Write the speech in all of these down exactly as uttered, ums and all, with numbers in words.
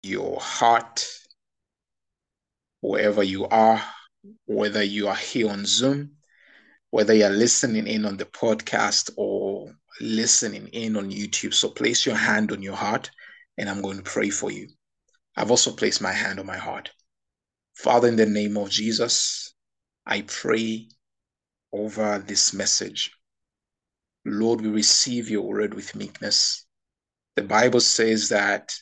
your heart, wherever you are, whether you are here on Zoom, whether you're listening in on the podcast or listening in on YouTube. So place your hand on your heart and I'm going to pray for you. I've also placed my hand on my heart. Father, in the name of Jesus, I pray over this message. Lord, we receive your word with meekness. The Bible says that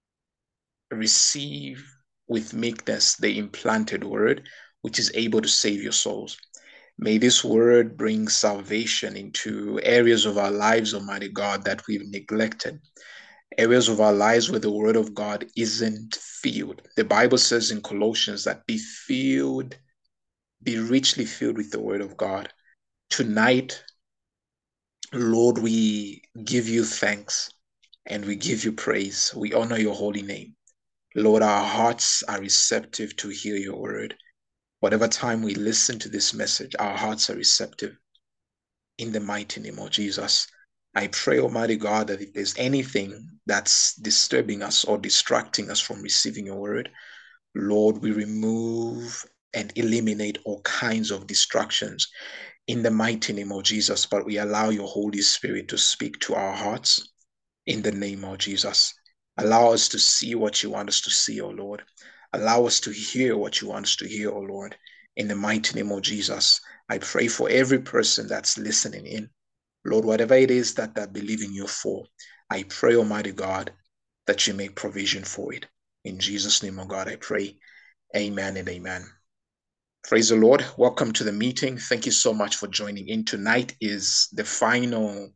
receive with meekness the implanted word, which is able to save your souls. May this word bring salvation into areas of our lives, Almighty God, that we've neglected, areas of our lives where the word of God isn't filled. The Bible says in Colossians that be filled, be richly filled with the word of God. Tonight, Lord, we give you thanks and we give you praise. We honor your holy name. Lord, our hearts are receptive to hear your word. Whatever time we listen to this message, our hearts are receptive. In the mighty name of Jesus, I pray, Almighty God, that if there's anything that's disturbing us or distracting us from receiving your word, Lord, we remove and eliminate all kinds of distractions in the mighty name of Jesus, but we allow your Holy Spirit to speak to our hearts in the name of Jesus. Allow us to see what you want us to see, O Lord. Allow us to hear what you want us to hear, O Lord. In the mighty name of Jesus, I pray for every person that's listening in. Lord, whatever it is that they're believing you for, I pray, Almighty God, that you make provision for it. In Jesus' name, O God, I pray. Amen and amen. Praise the Lord. Welcome to the meeting. Thank you so much for joining in. Tonight is the final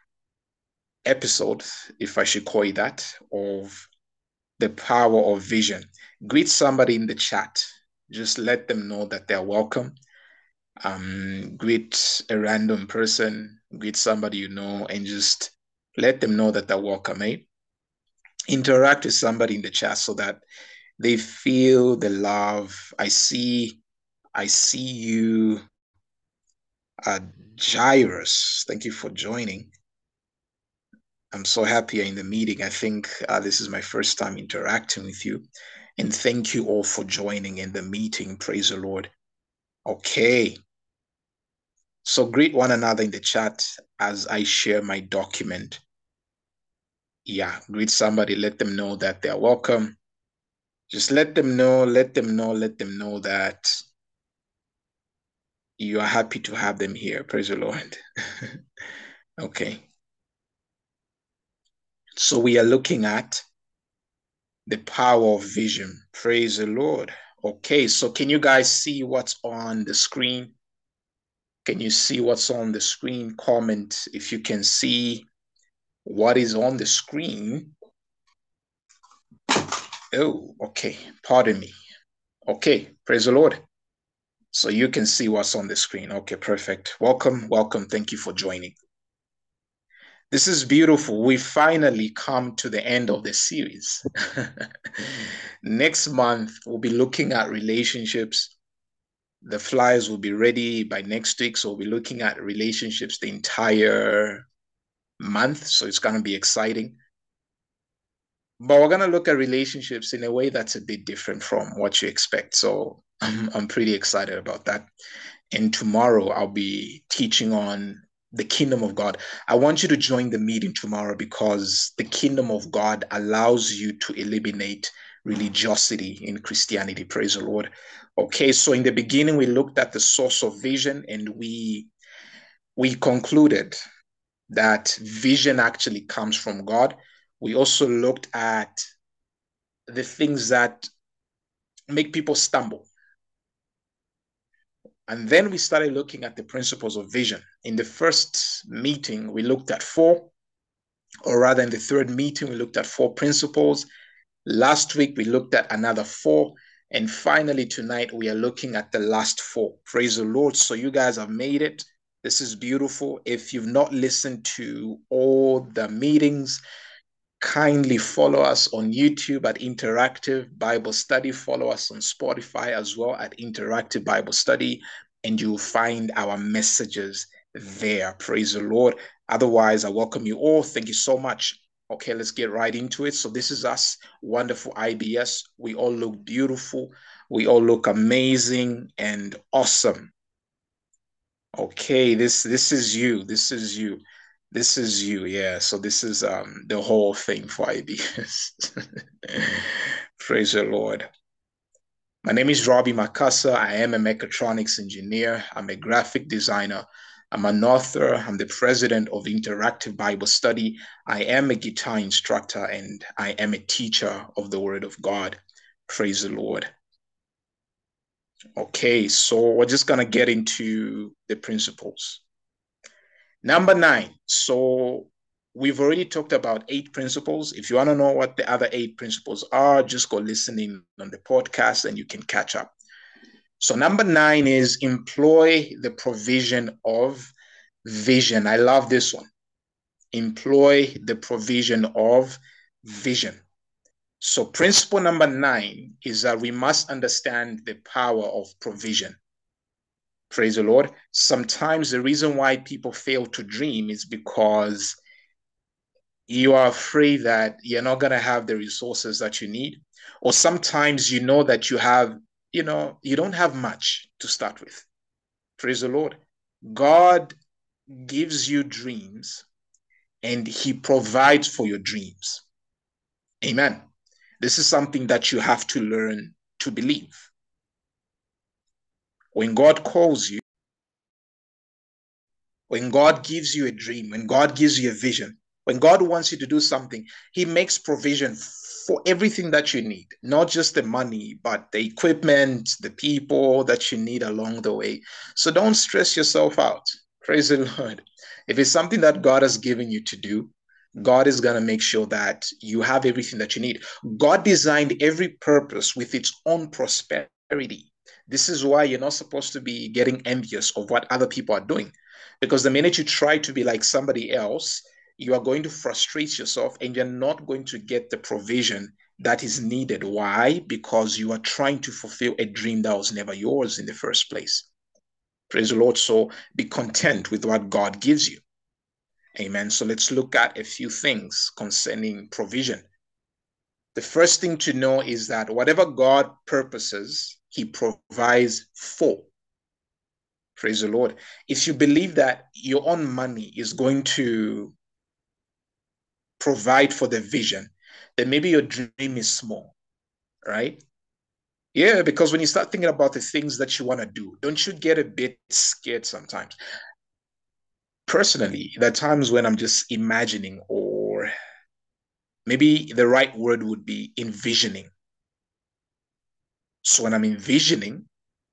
episode, if I should call it that, of the power of vision. Greet somebody in the chat. Just let them know that they're welcome. Um, greet a random person, greet somebody you know, and just let them know that they're welcome. Eh? Interact with somebody in the chat so that they feel the love. I see, I see you, uh, Jairus. Thank you for joining. I'm so happy you're in the meeting. I think uh, this is my first time interacting with you. And thank you all for joining in the meeting. Praise the Lord. Okay. So greet one another in the chat as I share my document. Yeah, greet somebody. Let them know that they're welcome. Just let them know, let them know, let them know that you are happy to have them here. Praise the Lord. Okay. So we are looking at the power of vision. Praise the Lord. Okay, so can you guys see what's on the screen? Can you see what's on the screen? Comment if you can see what is on the screen. Oh, okay. Pardon me. Okay, praise the Lord. So you can see what's on the screen. Okay, perfect. Welcome, welcome. Thank you for joining. This is beautiful. We finally come to the end of the series. Next month, we'll be looking at relationships. The flyers will be ready by next week. So we'll be looking at relationships the entire month. So it's going to be exciting. But we're going to look at relationships in a way that's a bit different from what you expect. So I'm, I'm pretty excited about that. And tomorrow I'll be teaching on the kingdom of God. I want you to join the meeting tomorrow because the kingdom of God allows you to eliminate religiosity in Christianity. Praise the Lord. Okay, so in the beginning, we looked at the source of vision and we we concluded that vision actually comes from God. We also looked at the things that make people stumble. And then we started looking at the principles of vision. In the first meeting, we looked at four, or rather in the third meeting, we looked at four principles. Last week, we looked at another four. And finally, tonight, we are looking at the last four. Praise the Lord. So you guys have made it. This is beautiful. If you've not listened to all the meetings, kindly follow us on YouTube at Interactive Bible Study. Follow us on Spotify as well at Interactive Bible Study, and you'll find our messages there. Praise the Lord. Otherwise, I welcome you all. Thank you so much. Okay, let's get right into it. So this is us, wonderful I B S. We all look beautiful. We all look amazing and awesome. Okay, this this is you. This is you. This is you. Yeah. So this is um the whole thing for I B S. Praise the Lord. My name is Robbie Makasa. I am a mechatronics engineer. I'm a graphic designer. I'm an author. I'm the president of Interactive Bible Study. I am a guitar instructor and I am a teacher of the Word of God. Praise the Lord. Okay, so we're just going to get into the principles. Number nine. So we've already talked about eight principles. If you want to know what the other eight principles are, just go listening on the podcast and you can catch up. So number nine is employ the provision of vision. I love this one. Employ the provision of vision. So principle number nine is that we must understand the power of provision. Praise the Lord. Sometimes the reason why people fail to dream is because you are afraid that you're not going to have the resources that you need. Or sometimes you know that you have, you know, you don't have much to start with. Praise the Lord. God gives you dreams and he provides for your dreams. Amen. This is something that you have to learn to believe. When God calls you, when God gives you a dream, when God gives you a vision, when God wants you to do something, he makes provision for everything that you need, not just the money, but the equipment, the people that you need along the way. So don't stress yourself out. Praise the Lord. If it's something that God has given you to do, God is going to make sure that you have everything that you need. God designed every purpose with its own prosperity. This is why you're not supposed to be getting envious of what other people are doing. Because the minute you try to be like somebody else, you are going to frustrate yourself and you're not going to get the provision that is needed. Why? Because you are trying to fulfill a dream that was never yours in the first place. Praise the Lord. So be content with what God gives you. Amen. So let's look at a few things concerning provision. The first thing to know is that whatever God purposes, he provides for. Praise the Lord. If you believe that your own money is going to provide for the vision, then maybe your dream is small, right? Yeah, because when you start thinking about the things that you want to do, don't you get a bit scared sometimes? Personally, there are times when I'm just imagining, or maybe the right word would be envisioning. So when I'm envisioning,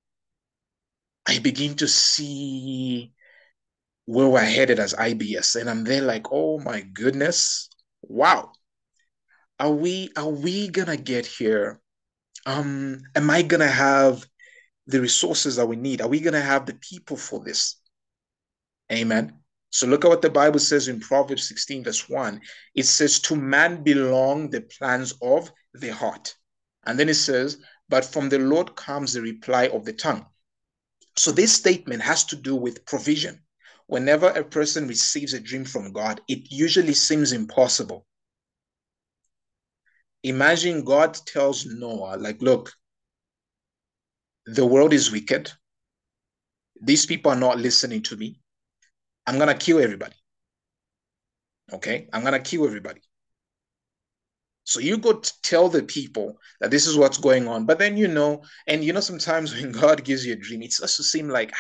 I begin to see where we're headed as I B S, and I'm there like, oh my goodness, wow. Are we are we gonna get here? Um, am I gonna have the resources that we need? Are we gonna have the people for this? Amen. So look at what the Bible says in Proverbs sixteen, verse one. It says, to man belong the plans of the heart. And then it says, but from the Lord comes the reply of the tongue. So this statement has to do with provision. Whenever a person receives a dream from God, it usually seems impossible. Imagine God tells Noah, like, look, the world is wicked. These people are not listening to me. I'm going to kill everybody. Okay? I'm going to kill everybody. So you go to tell the people that this is what's going on. But then, you know, and you know, sometimes when God gives you a dream, it starts to seem like,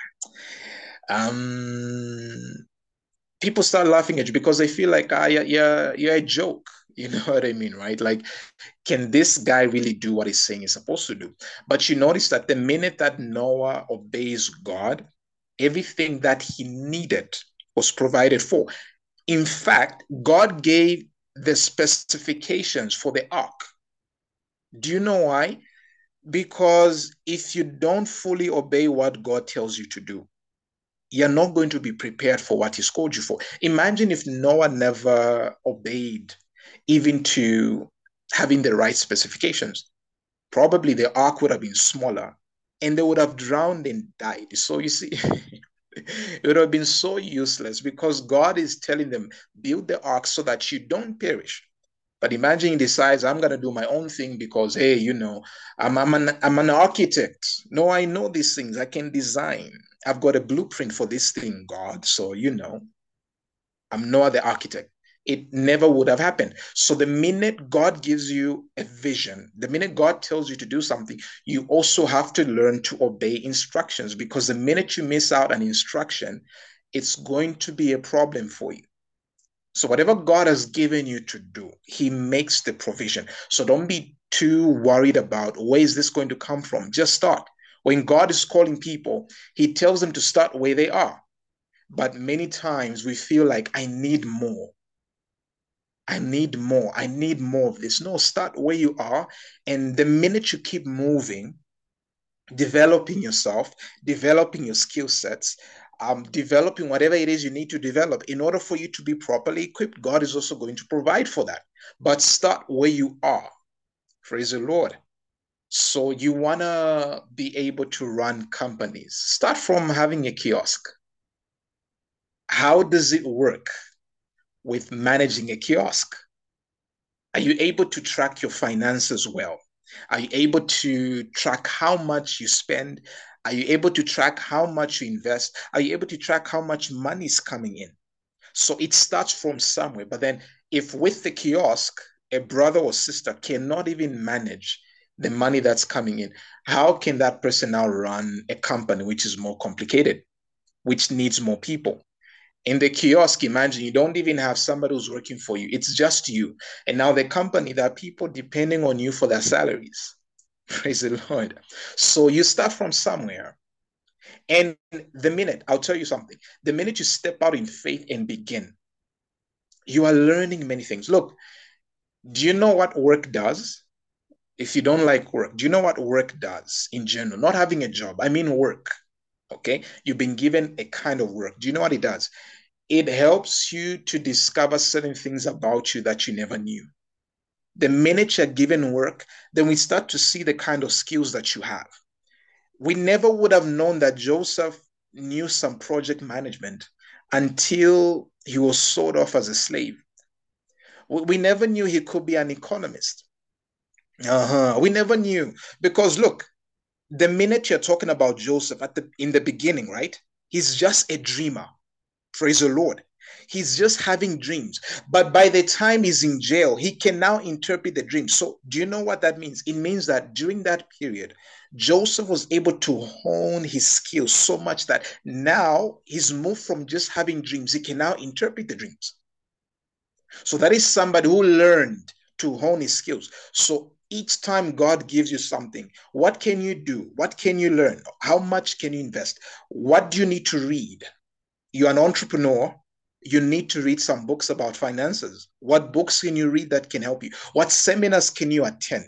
um, people start laughing at you because they feel like, ah, yeah, yeah, you're a joke. You know what I mean, right? Like, can this guy really do what he's saying he's supposed to do? But you notice that the minute that Noah obeys God, everything that he needed was provided for. In fact, God gave the specifications for the ark. Do you know why? Because if you don't fully obey what God tells you to do, you're not going to be prepared for what he's called you for. Imagine if Noah never obeyed even to having the right specifications. Probably the ark would have been smaller and they would have drowned and died. So you see, It would have been so useless because God is telling them, build the ark so that you don't perish. But imagine he decides, I'm going to do my own thing because, hey, you know, I'm, I'm, an, I'm an architect. No, I know these things. I can design. I've got a blueprint for this thing, God. So, you know, I'm no other architect. It never would have happened. So the minute God gives you a vision, the minute God tells you to do something, you also have to learn to obey instructions, because the minute you miss out an instruction, it's going to be a problem for you. So whatever God has given you to do, he makes the provision. So don't be too worried about where is this going to come from. Just start. When God is calling people, he tells them to start where they are. But many times we feel like, I need more. I need more. I need more of this. No, start where you are. And the minute you keep moving, developing yourself, developing your skill sets, um, developing whatever it is you need to develop in order for you to be properly equipped, God is also going to provide for that. But start where you are. Praise the Lord. So you want to be able to run companies. Start from having a kiosk. How does it work with managing a kiosk? Are you able to track your finances well? Are you able to track how much you spend? Are you able to track how much you invest? Are you able to track how much money is coming in? So it starts from somewhere. But then, if with the kiosk, a brother or sister cannot even manage the money that's coming in, how can that person now run a company which is more complicated, which needs more people? In the kiosk, imagine you don't even have somebody who's working for you. It's just you. And now the company, there are people depending on you for their salaries. Praise the Lord. So you start from somewhere. And the minute, I'll tell you something, the minute you step out in faith and begin, you are learning many things. Look, do you know what work does? If you don't like work, do you know what work does in general? Not having a job, I mean work. Okay. You've been given a kind of work. Do you know what it does? It helps you to discover certain things about you that you never knew. The minute you're given work, then we start to see the kind of skills that you have. We never would have known that Joseph knew some project management until he was sold off as a slave. We never knew he could be an economist. Uh-huh. We never knew because look, the minute you're talking about Joseph at the in the beginning, right? He's just a dreamer. Praise the Lord. He's just having dreams. But by the time he's in jail, he can now interpret the dream. So, do you know what that means? It means that during that period, Joseph was able to hone his skills so much that now he's moved from just having dreams, he can now interpret the dreams. So, that is somebody who learned to hone his skills. So, each time God gives you something, what can you do? What can you learn? How much can you invest? What do you need to read? You're an entrepreneur, you need to read some books about finances. What books can you read that can help you? What seminars can you attend?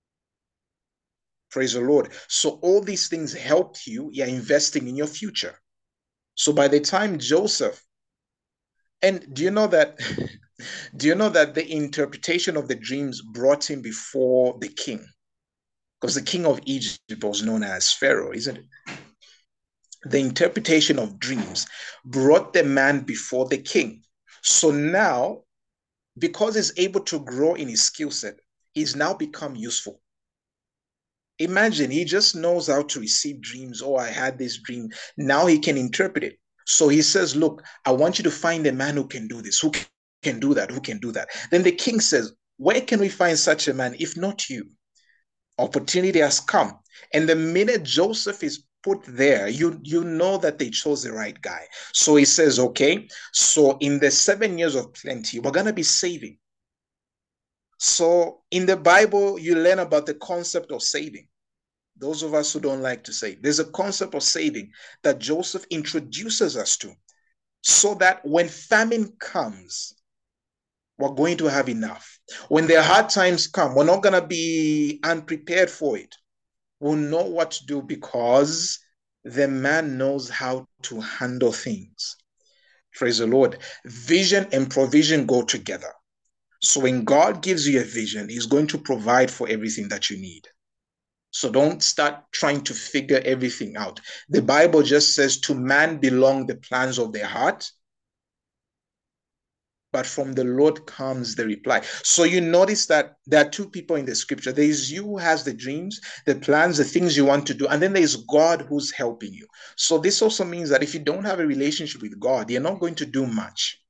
Praise the Lord. So all these things helped you. You're investing in your future. So by the time Joseph, and do you know that, do you know that the interpretation of the dreams brought him before the king? Because the king of Egypt was known as Pharaoh, isn't it? The interpretation of dreams brought the man before the king. So now, because he's able to grow in his skill set, he's now become useful. Imagine he just knows how to receive dreams. Oh, I had this dream. Now he can interpret it. So he says, look, I want you to find a man who can do this, who can do that, who can do that. Then the king says, where can we find such a man if not you? Opportunity has come. And the minute Joseph is put there, you you know that they chose the right guy. So he says, okay, so in the seven years of plenty, we're going to be saving. So in the Bible, you learn about the concept of saving. Those of us who don't like to save, there's a concept of saving that Joseph introduces us to, so that when famine comes, we're going to have enough. When the hard times come, we're not going to be unprepared for it. We'll know what to do because the man knows how to handle things. Praise the Lord. Vision and provision go together. So when God gives you a vision, he's going to provide for everything that you need. So don't start trying to figure everything out. The Bible just says, to man belong the plans of their heart, but from the Lord comes the reply. So you notice that there are two people in the scripture. There is you who has the dreams, the plans, the things you want to do, and then there's God who's helping you. So this also means that if you don't have a relationship with God, you're not going to do much.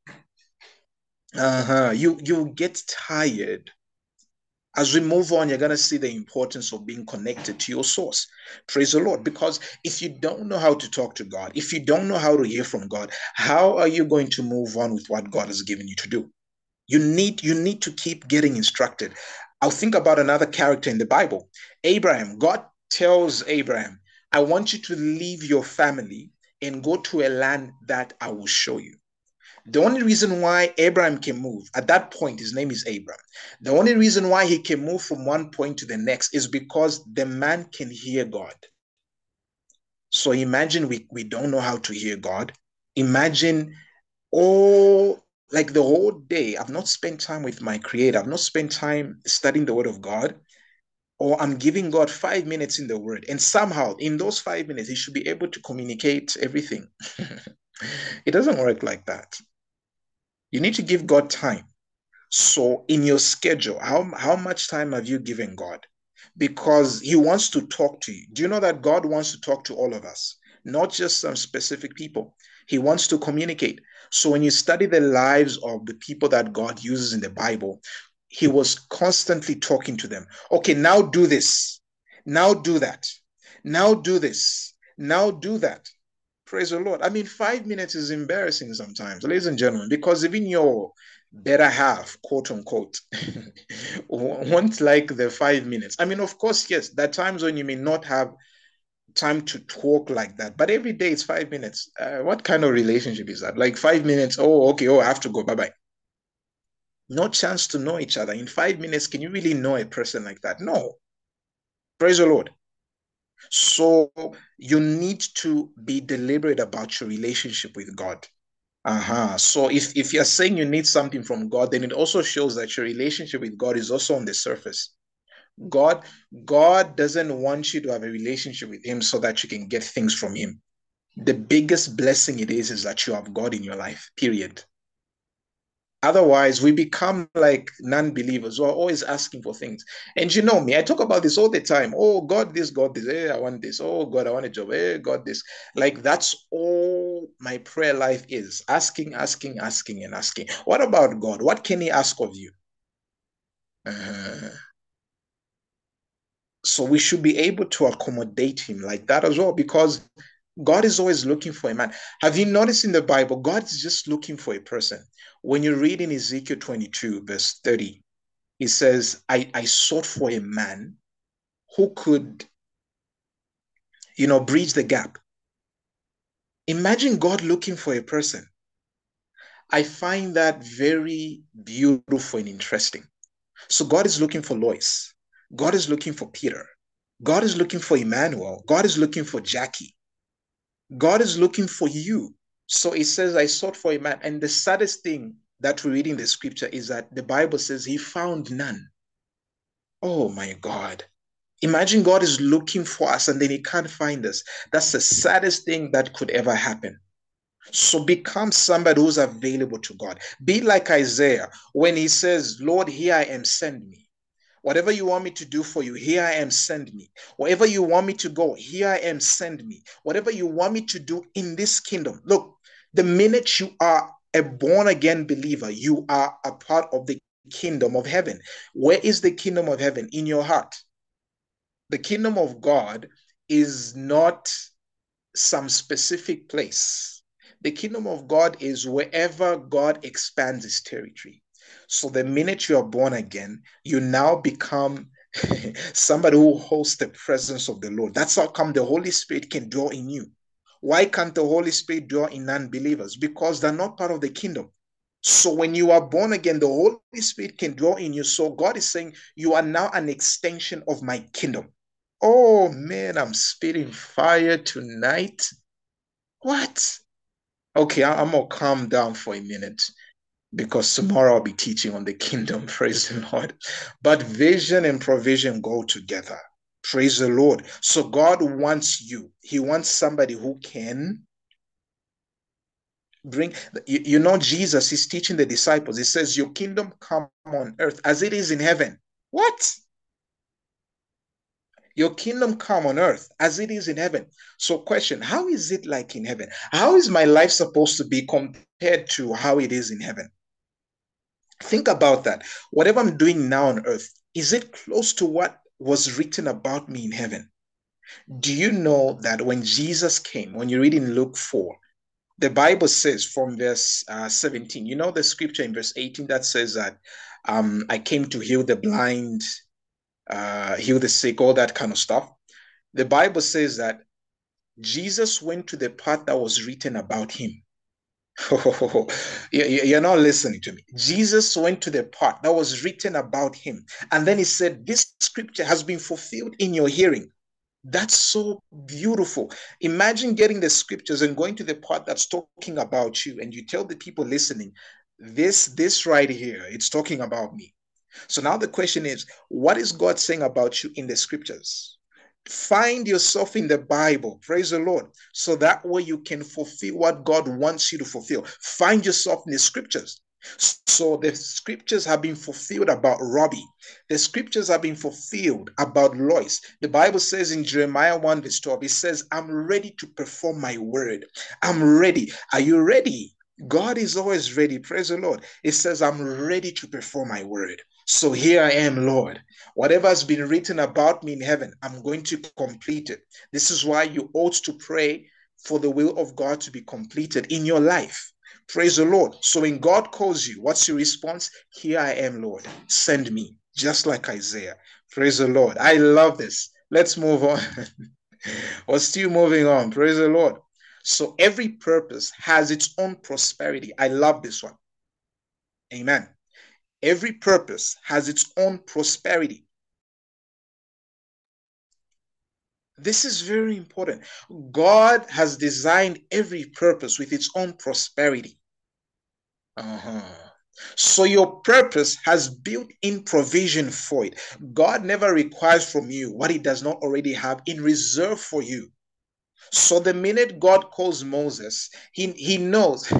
Uh-huh. You you get tired. As we move on, you're going to see the importance of being connected to your source. Praise the Lord. Because if you don't know how to talk to God, if you don't know how to hear from God, how are you going to move on with what God has given you to do? You need, you need to keep getting instructed. I'll think about another character in the Bible, Abraham. God tells Abraham, I want you to leave your family and go to a land that I will show you. The only reason why Abraham can move at that point, his name is Abraham. The only reason why he can move from one point to the next is because the man can hear God. So imagine we, we don't know how to hear God. Imagine, oh, like the whole day, I've not spent time with my creator. I've not spent time studying the word of God, or I'm giving God five minutes in the word. And somehow in those five minutes, he should be able to communicate everything. It doesn't work like that. You need to give God time. So in your schedule, how, how much time have you given God? Because he wants to talk to you. Do you know that God wants to talk to all of us, not just some specific people? He wants to communicate. So when you study the lives of the people that God uses in the Bible, he was constantly talking to them. Okay, now do this. Now do that. Now do this. Now do that. Praise the Lord. I mean, five minutes is embarrassing sometimes, ladies and gentlemen, because even your better half, quote unquote, want like the five minutes. I mean, of course, yes, there are times when you may not have time to talk like that, but every day it's five minutes. Uh, what kind of relationship is that? Like five minutes, oh, okay, oh, I have to go, bye bye. No chance to know each other. In five minutes, can you really know a person like that? No. Praise the Lord. So you need to be deliberate about your relationship with God. Uh-huh. So if, if you're saying you need something from God, then it also shows that your relationship with God is also on the surface. God, God doesn't want you to have a relationship with him so that you can get things from him. The biggest blessing it is is that you have God in your life, period. Otherwise, we become like non-believers who are always asking for things. And you know me, I talk about this all the time. Oh, God, this, God, this. Hey, I want this. Oh, God, I want a job. Hey, God, this. Like that's all my prayer life is. Asking, asking, asking, and asking. What about God? What can he ask of you? Uh, so we should be able to accommodate him like that as well, because God is always looking for a man. Have you noticed in the Bible, God is just looking for a person? When you read in Ezekiel twenty-two, verse thirty, he says, I, I sought for a man who could, you know, bridge the gap. Imagine God looking for a person. I find that very beautiful and interesting. So God is looking for Lois. God is looking for Peter. God is looking for Emmanuel. God is looking for Jackie. God is looking for you. So it says, I sought for a man. And the saddest thing that we read in the scripture is that the Bible says he found none. Oh my God. Imagine God is looking for us and then he can't find us. That's the saddest thing that could ever happen. So become somebody who's available to God. Be like Isaiah when he says, Lord, here I am, send me. Whatever you want me to do for you, here I am, send me. Wherever you want me to go, here I am, send me. Whatever you want me to do in this kingdom. Look, the minute you are a born again believer, you are a part of the kingdom of heaven. Where is the kingdom of heaven? In your heart. The kingdom of God is not some specific place. The kingdom of God is wherever God expands his territory. So the minute you are born again, you now become somebody who holds the presence of the Lord. That's how come the Holy Spirit can dwell in you. Why can't the Holy Spirit dwell in non-believers? Because they're not part of the kingdom. So when you are born again, the Holy Spirit can dwell in you. So God is saying, you are now an extension of my kingdom. Oh man, I'm spitting fire tonight. What? Okay, I- I'm gonna calm down for a minute because tomorrow I'll be teaching on the kingdom. Praise the Lord. But vision and provision go together. Praise the Lord. So God wants you. He wants somebody who can bring, you, you know, Jesus is teaching the disciples. He says, your kingdom come on earth as it is in heaven. What? Your kingdom come on earth as it is in heaven. So question, how is it like in heaven? How is my life supposed to be compared to how it is in heaven? Think about that. Whatever I'm doing now on earth, is it close to what was written about me in heaven? Do you know that when Jesus came, when you read in Luke four, the Bible says from verse uh, seventeen, you know the scripture in verse eighteen that says that um, I came to heal the blind, uh, heal the sick, all that kind of stuff. The Bible says that Jesus went to the part that was written about him. You're not listening to me. Jesus went to the part that was written about him. And then he said, this scripture has been fulfilled in your hearing. That's so beautiful. Imagine getting the scriptures and going to the part that's talking about you, and you tell the people listening, this, this right here, it's talking about me. So now the question is, what is God saying about you in the scriptures? Find yourself in the Bible, praise the Lord, so that way you can fulfill what God wants you to fulfill. Find yourself in the scriptures. So the scriptures have been fulfilled about Robbie. The scriptures have been fulfilled about Lois. The Bible says in Jeremiah one verse twelve, it says, I'm ready to perform my word. I'm ready. Are you ready? God is always ready. Praise the Lord. It says, I'm ready to perform my word. So here I am, Lord. Whatever has been written about me in heaven, I'm going to complete it. This is why you ought to pray for the will of God to be completed in your life. Praise the Lord. So when God calls you, what's your response? Here I am, Lord. Send me, just like Isaiah. Praise the Lord. I love this. Let's move on. We're still moving on. Praise the Lord. So every purpose has its own prosperity. I love this one. Amen. Every purpose has its own prosperity. This is very important. God has designed every purpose with its own prosperity. Uh-huh. So your purpose has built-in provision for it. God never requires from you what he does not already have in reserve for you. So the minute God calls Moses, he, he knows.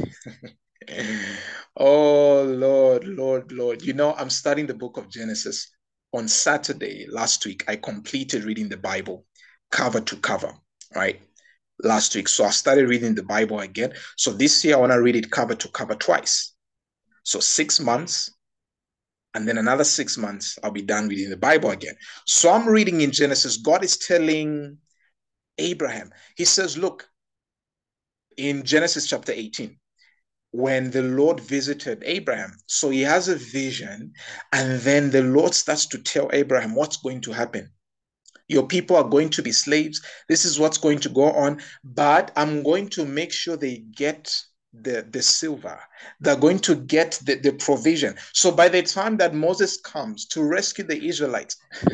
Oh, Lord, Lord, Lord. You know, I'm studying the book of Genesis. On Saturday last week, I completed reading the Bible cover to cover, right? Last week. So I started reading the Bible again. So this year, I want to read it cover to cover twice. So six months, and then another six months, I'll be done reading the Bible again. So I'm reading in Genesis. God is telling Abraham, he says, look, in Genesis chapter eighteen, when the Lord visited Abraham. So he has a vision, and then the Lord starts to tell Abraham what's going to happen. Your people are going to be slaves. This is what's going to go on, but I'm going to make sure they get the, the silver. They're going to get the, the provision. So by the time that Moses comes to rescue the Israelites,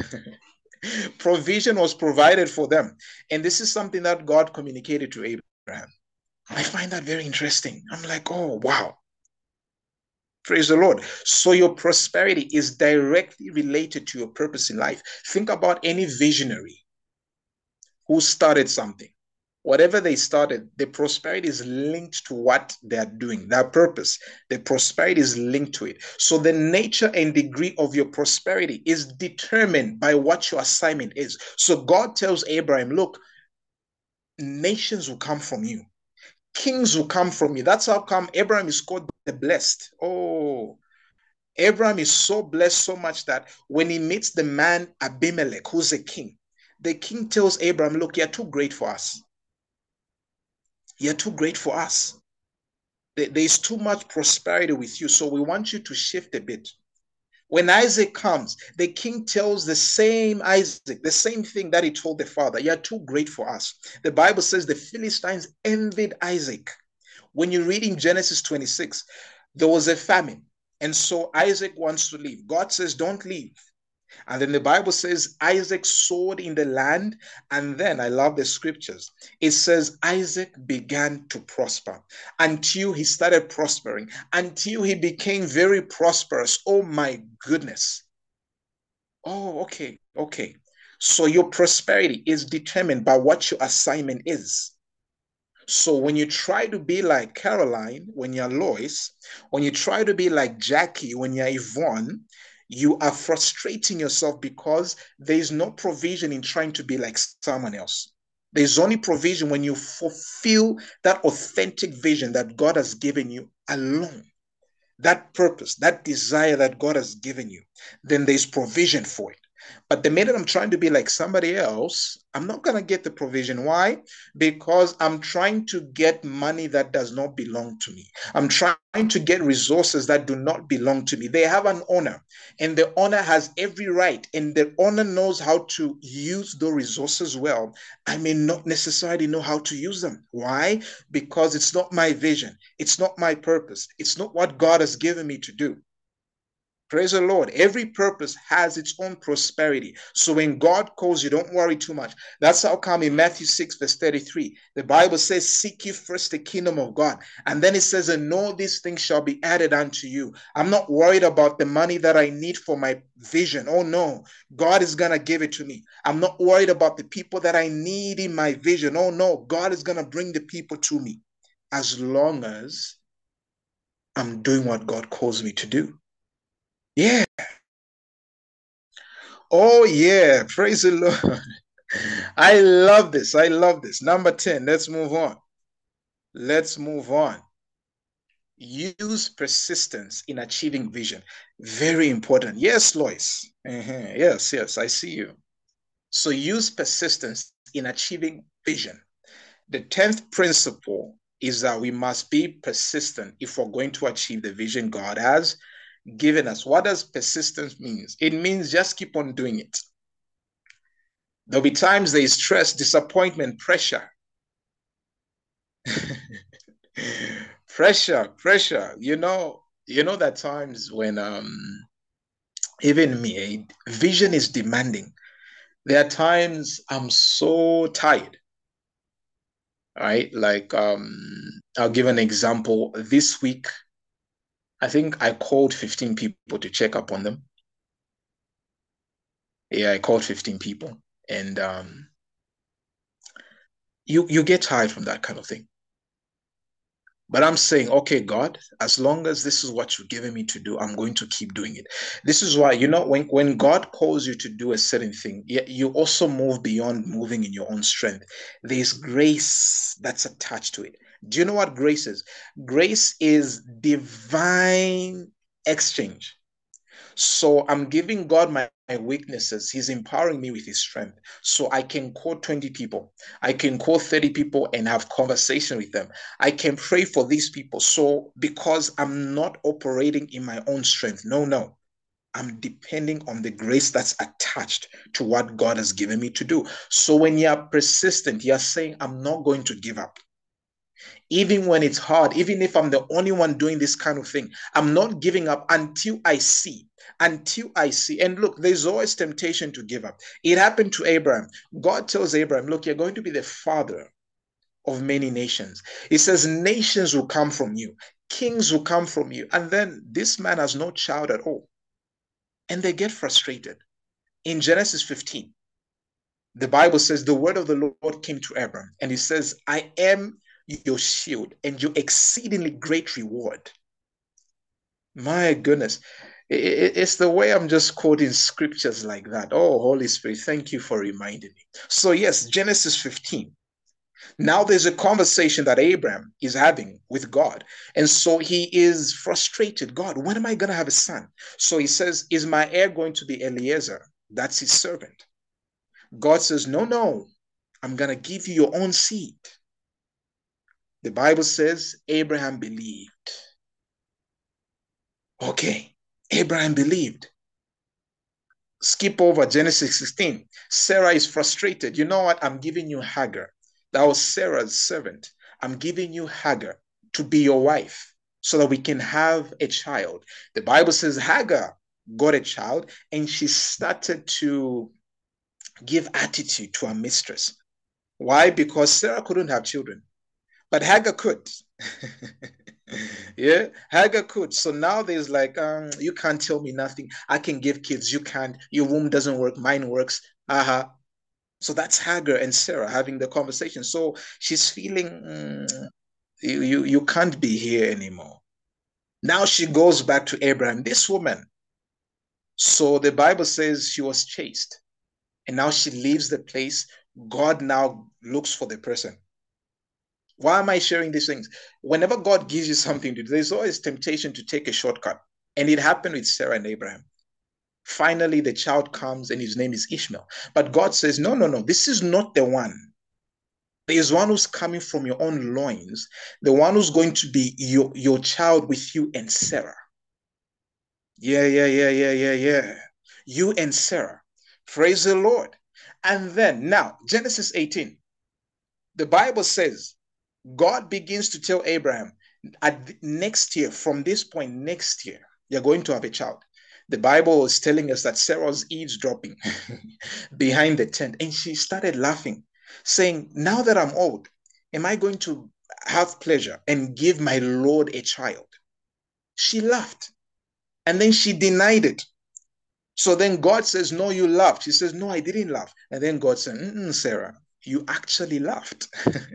provision was provided for them. And this is something that God communicated to Abraham. I find that very interesting. I'm like, oh, wow. Praise the Lord. So your prosperity is directly related to your purpose in life. Think about any visionary who started something. Whatever they started, the prosperity is linked to what they're doing, their purpose. The prosperity is linked to it. So the nature and degree of your prosperity is determined by what your assignment is. So God tells Abraham, look, nations will come from you. Kings will come from you. That's how come Abraham is called the blessed. Oh, Abraham is so blessed so much that when he meets the man Abimelech, who's a king, the king tells Abraham, look, you're too great for us. You're too great for us. There's too much prosperity with you, so we want you to shift a bit. When Isaac comes, the king tells the same Isaac, the same thing that he told the father, you're too great for us. The Bible says the Philistines envied Isaac. When you read in Genesis twenty-six, there was a famine. And so Isaac wants to leave. God says, don't leave. And then the Bible says Isaac sowed in the land. And then I love the scriptures. It says Isaac began to prosper until he started prospering, until he became very prosperous. Oh my goodness. Oh, okay, okay. So your prosperity is determined by what your assignment is. So when you try to be like Caroline, when you're Lois, when you try to be like Jackie, when you're Yvonne, you are frustrating yourself because there is no provision in trying to be like someone else. There's only provision when you fulfill that authentic vision that God has given you alone. That purpose, that desire that God has given you, then there's provision for it. But the minute I'm trying to be like somebody else, I'm not going to get the provision. Why? Because I'm trying to get money that does not belong to me. I'm trying to get resources that do not belong to me. They have an owner, and the owner has every right, and the owner knows how to use those resources well. I may not necessarily know how to use them. Why? Because it's not my vision. It's not my purpose. It's not what God has given me to do. Praise the Lord. Every purpose has its own prosperity. So when God calls you, don't worry too much. That's how come in Matthew six, verse thirty-three, the Bible says, seek ye first the kingdom of God. And then it says, and all these things shall be added unto you. I'm not worried about the money that I need for my vision. Oh no, God is going to give it to me. I'm not worried about the people that I need in my vision. Oh no, God is going to bring the people to me as long as I'm doing what God calls me to do. Yeah. Oh, yeah. Praise the Lord. I love this. I love this. Number ten. Let's move on. Let's move on. Use persistence in achieving vision. Very important. Yes, Lois. Uh-huh. Yes, yes. I see you. So use persistence in achieving vision. The tenth principle is that we must be persistent if we're going to achieve the vision God has given us. What does persistence mean? It means just keep on doing it. There'll be times there is stress, disappointment, pressure. pressure, pressure. You know, you know that times when um even me, vision is demanding. There are times I'm so tired. Right? Like um I'll give an example. This week, I think I called fifteen people to check up on them. Yeah, I called fifteen people. And um you you get tired from that kind of thing. But I'm saying, okay, God, as long as this is what you're giving me to do, I'm going to keep doing it. This is why, you know, when, when God calls you to do a certain thing, you also move beyond moving in your own strength. There's grace that's attached to it. Do you know what grace is? Grace is divine exchange. So I'm giving God my, my weaknesses. He's empowering me with his strength. So I can call twenty people. I can call thirty people and have conversation with them. I can pray for these people. So because I'm not operating in my own strength. No, no. I'm depending on the grace that's attached to what God has given me to do. So when you're persistent, you're saying, I'm not going to give up. Even when it's hard, even if I'm the only one doing this kind of thing, I'm not giving up until I see, until I see. And look, there's always temptation to give up. It happened to Abraham. God tells Abraham, look, you're going to be the father of many nations. He says, nations will come from you, kings will come from you. And then this man has no child at all. And they get frustrated. In Genesis fifteen, the Bible says the word of the Lord came to Abraham, and he says, I am your shield and your exceedingly great reward. My goodness. It's the way I'm just quoting scriptures like that. Oh, Holy Spirit, thank you for reminding me. So, yes, Genesis fifteen. Now there's a conversation that Abraham is having with God. And so he is frustrated. God, when am I going to have a son? So he says, is my heir going to be Eliezer? That's his servant. God says, no, no, I'm going to give you your own seed. The Bible says Abraham believed. Okay, Abraham believed. Skip over Genesis sixteen. Sarah is frustrated. You know what? I'm giving you Hagar. That was Sarah's servant. I'm giving you Hagar to be your wife so that we can have a child. The Bible says Hagar got a child and she started to give attitude to her mistress. Why? Because Sarah couldn't have children, but Hagar could. Yeah, Hagar could. So now there's like, um, you can't tell me nothing. I can give kids. You can't. Your womb doesn't work. Mine works. Uh-huh. So that's Hagar and Sarah having the conversation. So she's feeling, mm, you, you, you can't be here anymore. Now she goes back to Abraham, this woman. So the Bible says she was chased. And now she leaves the place. God now looks for the person. Why am I sharing these things? Whenever God gives you something to do, there's always temptation to take a shortcut. And it happened with Sarah and Abraham. Finally, the child comes and his name is Ishmael. But God says, no, no, no, this is not the one. There is one who's coming from your own loins, the one who's going to be your, your child with you and Sarah. Yeah, yeah, yeah, yeah, yeah, yeah. You and Sarah. Praise the Lord. And then now, Genesis eighteen, the Bible says, God begins to tell Abraham, at next year, from this point, next year, you're going to have a child. The Bible is telling us that Sarah was eavesdropping behind the tent, and she started laughing, saying, now that I'm old, am I going to have pleasure and give my Lord a child? She laughed, and then she denied it. So then God says, no, you laughed. She says, no, I didn't laugh. And then God said, Sarah, you actually laughed.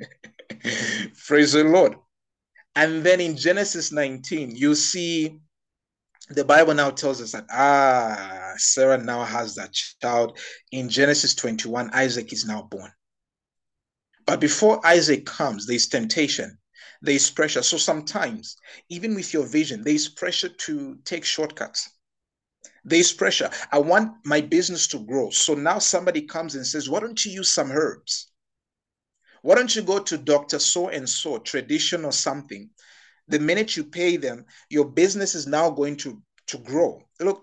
Praise the Lord. And then in Genesis nineteen, you see the Bible now tells us that, ah, Sarah now has that child. In Genesis twenty-one, Isaac is now born. But before Isaac comes, there's temptation, there's pressure. So sometimes, even with your vision, there's pressure to take shortcuts. There's pressure. I want my business to grow. So now somebody comes and says, why don't you use some herbs? Why don't you go to Doctor So and so, tradition or something? The minute you pay them, your business is now going to, to grow. Look,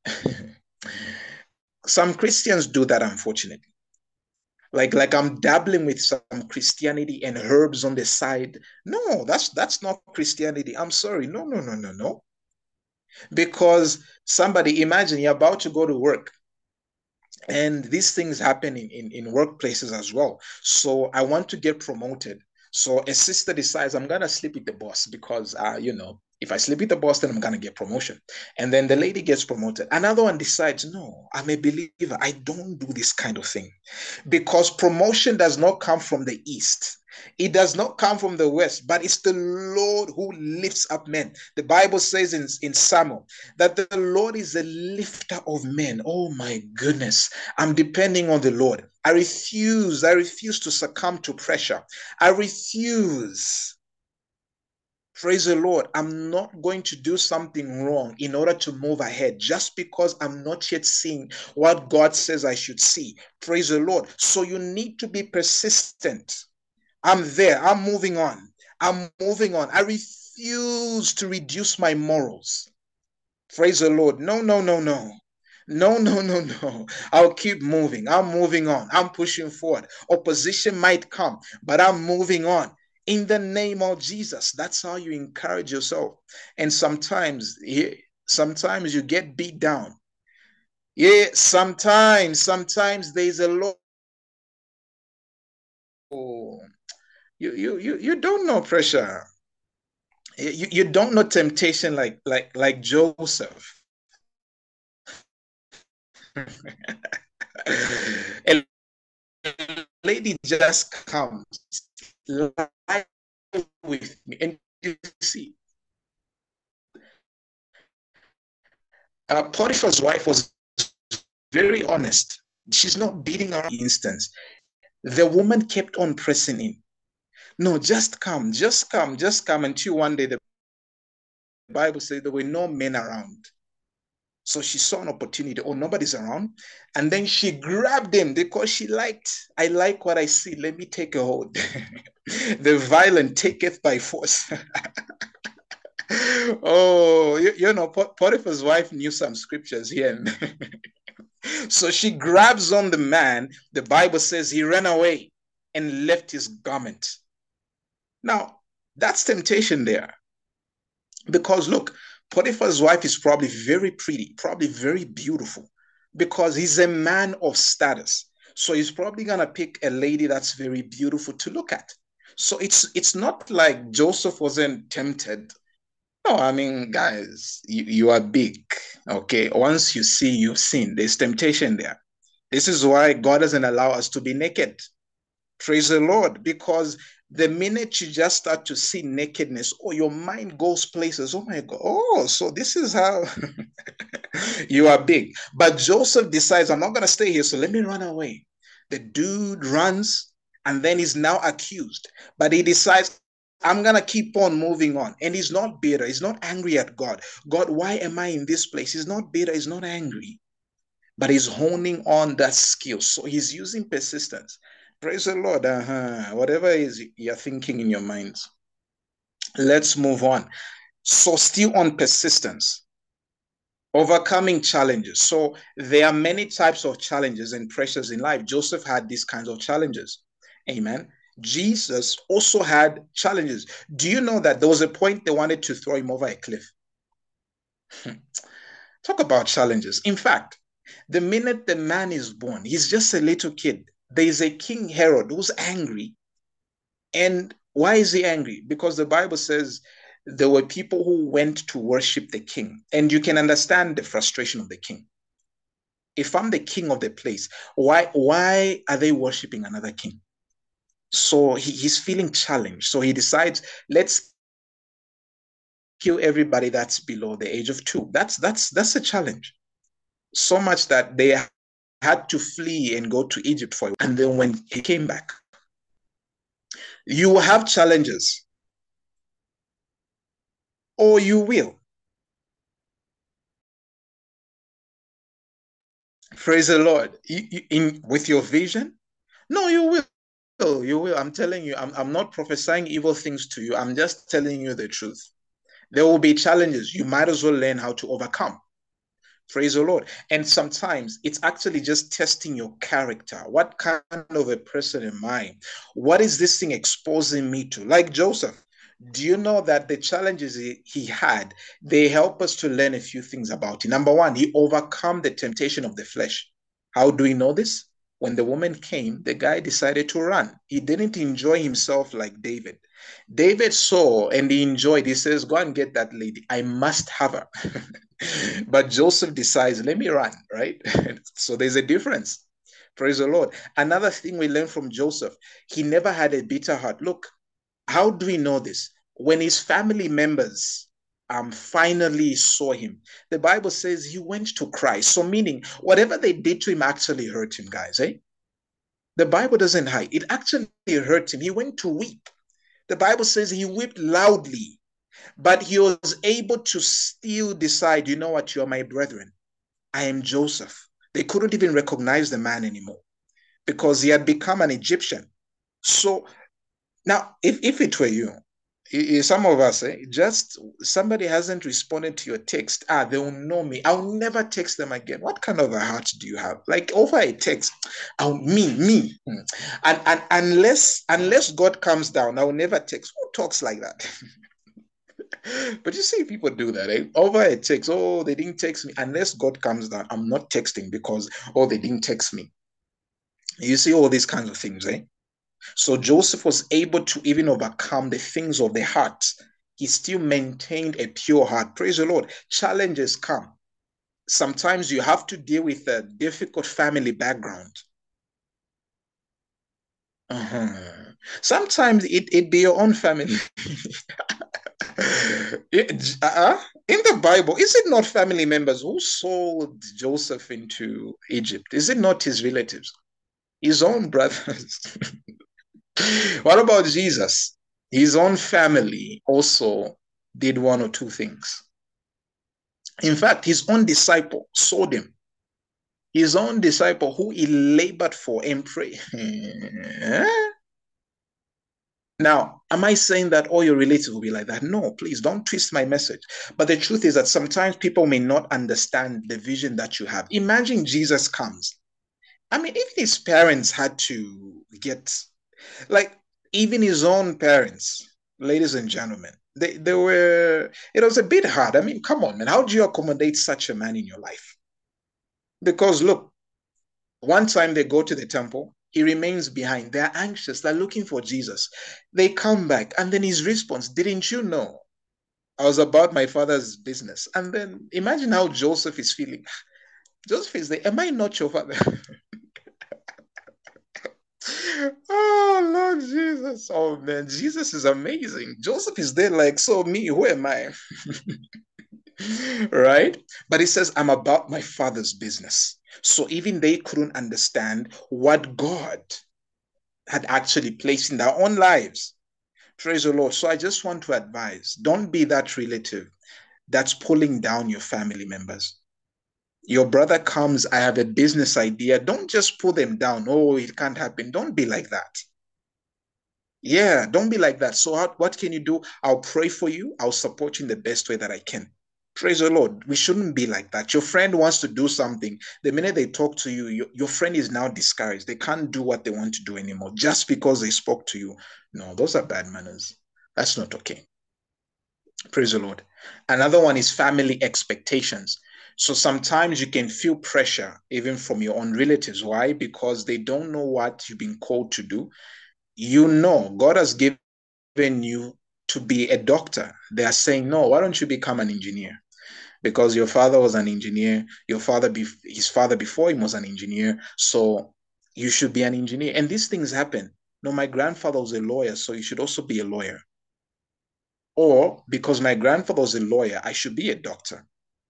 some Christians do that, unfortunately. Like, like I'm dabbling with some Christianity and herbs on the side. No, that's that's not Christianity. I'm sorry. No, no, no, no, no. Because somebody, imagine you're about to go to work. And these things happen in, in, in workplaces as well. So I want to get promoted. So a sister decides, I'm going to sleep with the boss because, uh, you know, if I sleep with the boss, then I'm going to get promotion. And then the lady gets promoted. Another one decides, no, I'm a believer. I don't do this kind of thing. Because promotion does not come from the east. It does not come from the west, but it's the Lord who lifts up men. The Bible says in, in Samuel that the Lord is a lifter of men. Oh my goodness. I'm depending on the Lord. I refuse. I refuse to succumb to pressure. I refuse. Praise the Lord. I'm not going to do something wrong in order to move ahead just because I'm not yet seeing what God says I should see. Praise the Lord. So you need to be persistent. I'm there. I'm moving on. I'm moving on. I refuse to reduce my morals. Praise the Lord. No, no, no, no. No, no, no, no. I'll keep moving. I'm moving on. I'm pushing forward. Opposition might come, but I'm moving on. In the name of Jesus. That's how you encourage yourself. And sometimes, sometimes you get beat down. Yeah, sometimes, sometimes there's a lot. Oh, you, you, you, you don't know pressure. You, you don't know temptation like like like Joseph. A lady just comes live with me, and you see, uh, Potiphar's wife was very honest. She's not beating around the instance. The woman kept on pressing in. No, just come, just come, just come. Until one day the Bible says there were no men around. So she saw an opportunity. Oh, nobody's around. And then she grabbed him because she liked, I like what I see. Let me take a hold. The violent taketh by force. Oh, you, you know, Potiphar's wife knew some scriptures here. So she grabs on the man. The Bible says he ran away and left his garment. Now, that's temptation there. Because look, Potiphar's wife is probably very pretty, probably very beautiful, because he's a man of status. So he's probably going to pick a lady that's very beautiful to look at. So it's it's not like Joseph wasn't tempted. No, I mean, guys, you, you are big. Okay. Once you see, you've seen. There's temptation there. This is why God doesn't allow us to be naked. Praise the Lord. Because the minute you just start to see nakedness, oh, your mind goes places. Oh my God. Oh, so this is how you are big. But Joseph decides, I'm not going to stay here, so let me run away. The dude runs and then he's now accused. But he decides, I'm going to keep on moving on. And he's not bitter. He's not angry at God. God, why am I in this place? He's not bitter. He's not angry. But he's honing on that skill. So he's using persistence. Praise the Lord. Uh-huh. Whatever is you're thinking in your minds. Let's move on. So still on persistence. Overcoming challenges. So there are many types of challenges and pressures in life. Joseph had these kinds of challenges. Amen. Jesus also had challenges. Do you know that there was a point they wanted to throw him over a cliff? Talk about challenges. In fact, the minute the man is born, he's just a little kid. There is a King Herod who's angry. And why is he angry? Because the Bible says there were people who went to worship the king. And you can understand the frustration of the king. If I'm the king of the place, why, why are they worshiping another king? So he, he's feeling challenged. So he decides, let's kill everybody that's below the age of two. That's that's that's a challenge. So much that they had to flee and go to Egypt for it. And then when he came back, you will have challenges, or you will. Praise the Lord. You, you, in with your vision, no, you will. You will. I'm telling you. I'm, I'm not prophesying evil things to you. I'm just telling you the truth. There will be challenges. You might as well learn how to overcome. Praise the Lord. And sometimes it's actually just testing your character. What kind of a person am I? What is this thing exposing me to? Like Joseph, do you know that the challenges he, he had, they help us to learn a few things about him? Number one, he overcome the temptation of the flesh. How do we know this? When the woman came, the guy decided to run. He didn't enjoy himself like David. David saw and he enjoyed. He says, go and get that lady. I must have her. But Joseph decides, let me run, right? So there's a difference. Praise the Lord. Another thing we learn from Joseph, he never had a bitter heart. Look, how do we know this? When his family members um, finally saw him, the Bible says he went to cry. So meaning, whatever they did to him actually hurt him, guys. Eh? The Bible doesn't hide. It actually hurt him. He went to weep. The Bible says he wept loudly, but he was able to still decide, you know what, you're my brethren. I am Joseph. They couldn't even recognize the man anymore because he had become an Egyptian. So now, if, if it were you, some of us, eh, just somebody hasn't responded to your text. Ah, they will know me. I'll never text them again. What kind of a heart do you have? Like over a text, I'll me, me. And, and unless unless God comes down, I will never text. Who talks like that? But you see, people do that. Eh? Over a text, oh, they didn't text me. Unless God comes down, I'm not texting because, oh, they didn't text me. You see all these kinds of things, eh? So Joseph was able to even overcome the things of the heart. He still maintained a pure heart. Praise the Lord. Challenges come. Sometimes you have to deal with a difficult family background. Uh-huh. Sometimes it, it be your own family. it, uh, in the Bible, is it not family members who sold Joseph into Egypt? Is it not his relatives? His own brothers? What about Jesus? His own family also did one or two things. In fact, his own disciple sold him. His own disciple who he labored for and prayed. Now, am I saying that all your relatives will be like that? No, please don't twist my message. But the truth is that sometimes people may not understand the vision that you have. Imagine Jesus comes. I mean, even his parents had to get, like, even his own parents, ladies and gentlemen, they, they were, it was a bit hard. I mean, come on, man. How do you accommodate such a man in your life? Because look, one time they go to the temple, He remains behind. They're anxious. They're looking for Jesus. They come back. And then his response, didn't you know I was about my father's business? And then imagine how Joseph is feeling. Joseph is there. Am I not your father? Oh, Lord Jesus. Oh, man. Jesus is amazing. Joseph is there, like, so me, who am I? Right? But he says, I'm about my father's business. So even they couldn't understand what God had actually placed in their own lives. Praise the Lord. So I just want to advise, don't be that relative that's pulling down your family members. Your brother comes, I have a business idea. Don't just pull them down. Oh, it can't happen. Don't be like that. Yeah, don't be like that. So what can you do? I'll pray for you. I'll support you in the best way that I can. Praise the Lord. We shouldn't be like that. Your friend wants to do something. The minute they talk to you, your, your friend is now discouraged. They can't do what they want to do anymore just because they spoke to you. No, those are bad manners. That's not okay. Praise the Lord. Another one is family expectations. So sometimes you can feel pressure even from your own relatives. Why? Because they don't know what you've been called to do. You know, God has given you to be a doctor. They are saying, no, why don't you become an engineer? Because your father was an engineer, your father, be- his father before him was an engineer, so you should be an engineer. And these things happen. No, my grandfather was a lawyer, so you should also be a lawyer. Or because my grandfather was a lawyer, I should be a doctor.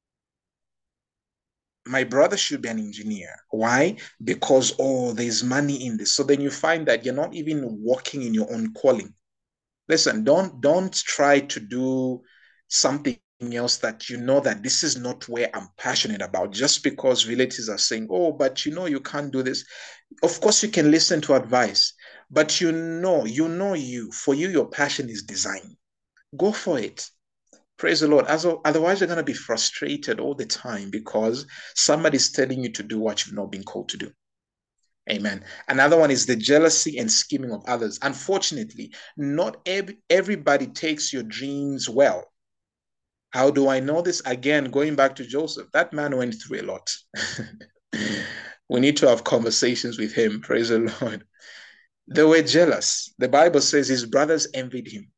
My brother should be an engineer. Why? Because, oh, there's money in this. So then you find that you're not even walking in your own calling. Listen, don't don't try to do something else that you know that this is not where I'm passionate about just because relatives are saying, oh, but you know you can't do this. Of course you can listen to advice, but you know, you know you, for you, your passion is design. Go for it. Praise the Lord. As, otherwise, you're going to be frustrated all the time because somebody's telling you to do what you've not been called to do. Amen. Another one is the jealousy and scheming of others. Unfortunately, not every, everybody takes your dreams well. How do I know this? Again, going back to Joseph, that man went through a lot. We need to have conversations with him. Praise the Lord. They were jealous. The Bible says his brothers envied him.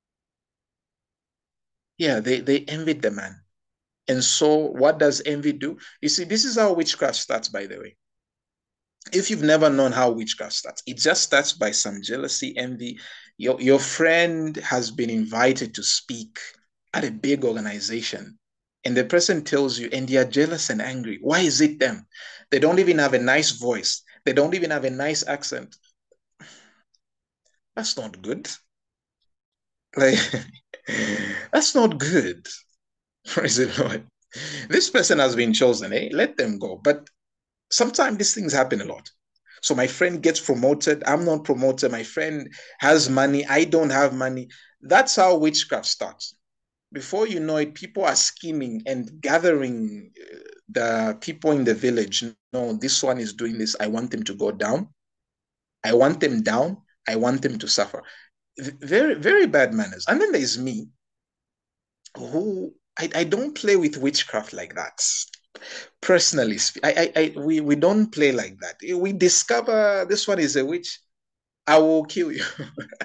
Yeah, they, they envied the man. And so, what does envy do? You see, this is how witchcraft starts, by the way. If you've never known how witchcraft starts, it just starts by some jealousy, envy. Your, your friend has been invited to speak at a big organization, and the person tells you, and they are jealous and angry. Why is it them? They don't even have a nice voice, they don't even have a nice accent. That's not good. Like, that's not good. Praise the Lord. This person has been chosen, eh? Let them go. But sometimes these things happen a lot. So my friend gets promoted. I'm not promoted. My friend has money. I don't have money. That's how witchcraft starts. Before you know it, people are scheming and gathering uh, the people in the village. No, this one is doing this. I want them to go down. I want them down. I want them to suffer. Very, very bad manners. And then there's me, who I, I don't play with witchcraft like that. Personally, I, I, I, we, we don't play like that. We discover this one is a witch, I will kill you.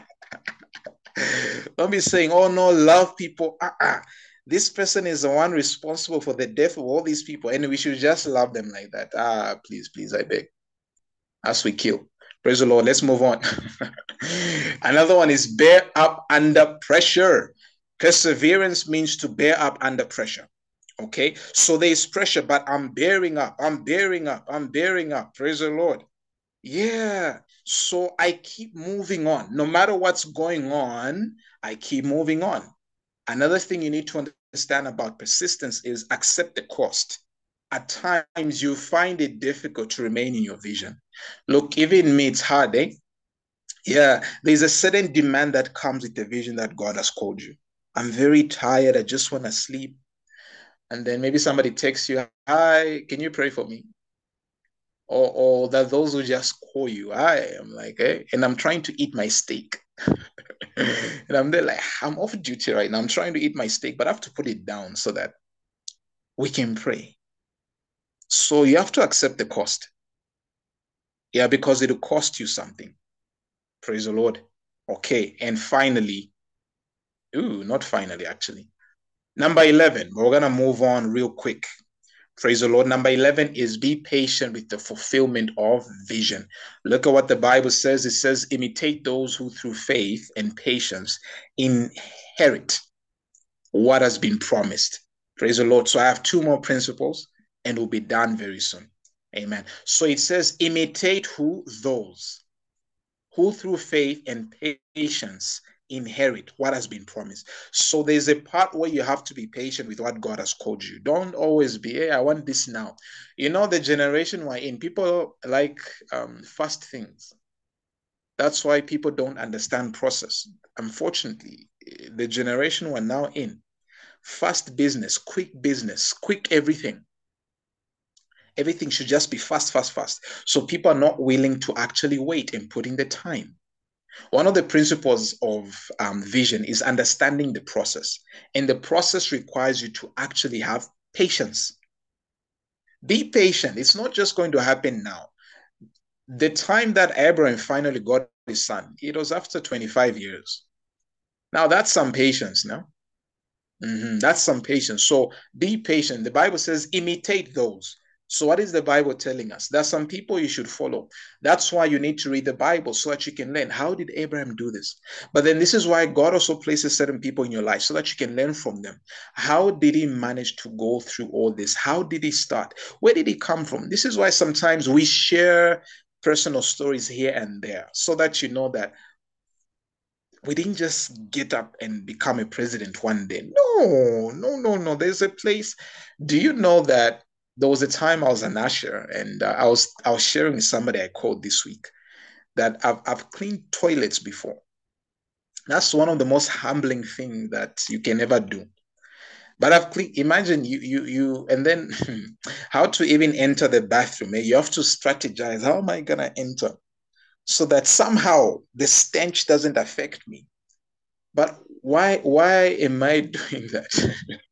Don't be saying, oh no, love people. Uh-uh. This person is the one responsible for the death of all these people, and we should just love them like that. Ah, please, please, I beg. As we kill. Praise the Lord. Let's move on. Another one is bear up under pressure. Perseverance means to bear up under pressure. Okay, so there's pressure, but I'm bearing up, I'm bearing up, I'm bearing up. Praise the Lord. Yeah. So I keep moving on. No matter what's going on, I keep moving on. Another thing you need to understand about persistence is accept the cost. At times, you find it difficult to remain in your vision. Look, even me, it's hard, eh? Yeah, there's a certain demand that comes with the vision that God has called you. I'm very tired. I just want to sleep. And then maybe somebody texts you, hi, can you pray for me? Or, or that those who just call you, I am like, hey, and I'm trying to eat my steak. And I'm there like, I'm off duty right now. I'm trying to eat my steak, but I have to put it down so that we can pray. So you have to accept the cost. Yeah, because it'll cost you something. Praise the Lord. Okay. And finally, ooh, not finally, actually. Number eleven, we're going to move on real quick. Praise the Lord. Number eleven is be patient with the fulfillment of vision. Look at what the Bible says. It says, imitate those who through faith and patience inherit what has been promised. Praise the Lord. So I have two more principles and we'll be done very soon. Amen. So it says, imitate who? Those who through faith and patience inherit what has been promised. So there's a part where you have to be patient with what God has called you. Don't always be, hey, I want this now. You know, the generation we're in, people like um, fast things. That's why people don't understand process. Unfortunately, the generation we're now in, fast business, quick business, quick everything. Everything should just be fast, fast, fast. So people are not willing to actually wait and put in the time. One of the principles of um, vision is understanding the process. And the process requires you to actually have patience. Be patient. It's not just going to happen now. The time that Abraham finally got his son, it was after twenty-five years. Now that's some patience now. Mm-hmm. That's some patience. So be patient. The Bible says, imitate those. So, what is the Bible telling us? There's some people you should follow. That's why you need to read the Bible so that you can learn. How did Abraham do this? But then, this is why God also places certain people in your life so that you can learn from them. How did he manage to go through all this? How did he start? Where did he come from? This is why sometimes we share personal stories here and there so that you know that we didn't just get up and become a president one day. No, no, no, no. There's a place. Do you know that there was a time I was an usher and uh, I was I was sharing with somebody I called this week that I've I've cleaned toilets before. That's one of the most humbling things that you can ever do. But I've cleaned. Imagine you you you and then how to even enter the bathroom. Eh? You have to strategize. How am I gonna enter so that somehow the stench doesn't affect me? But why why am I doing that?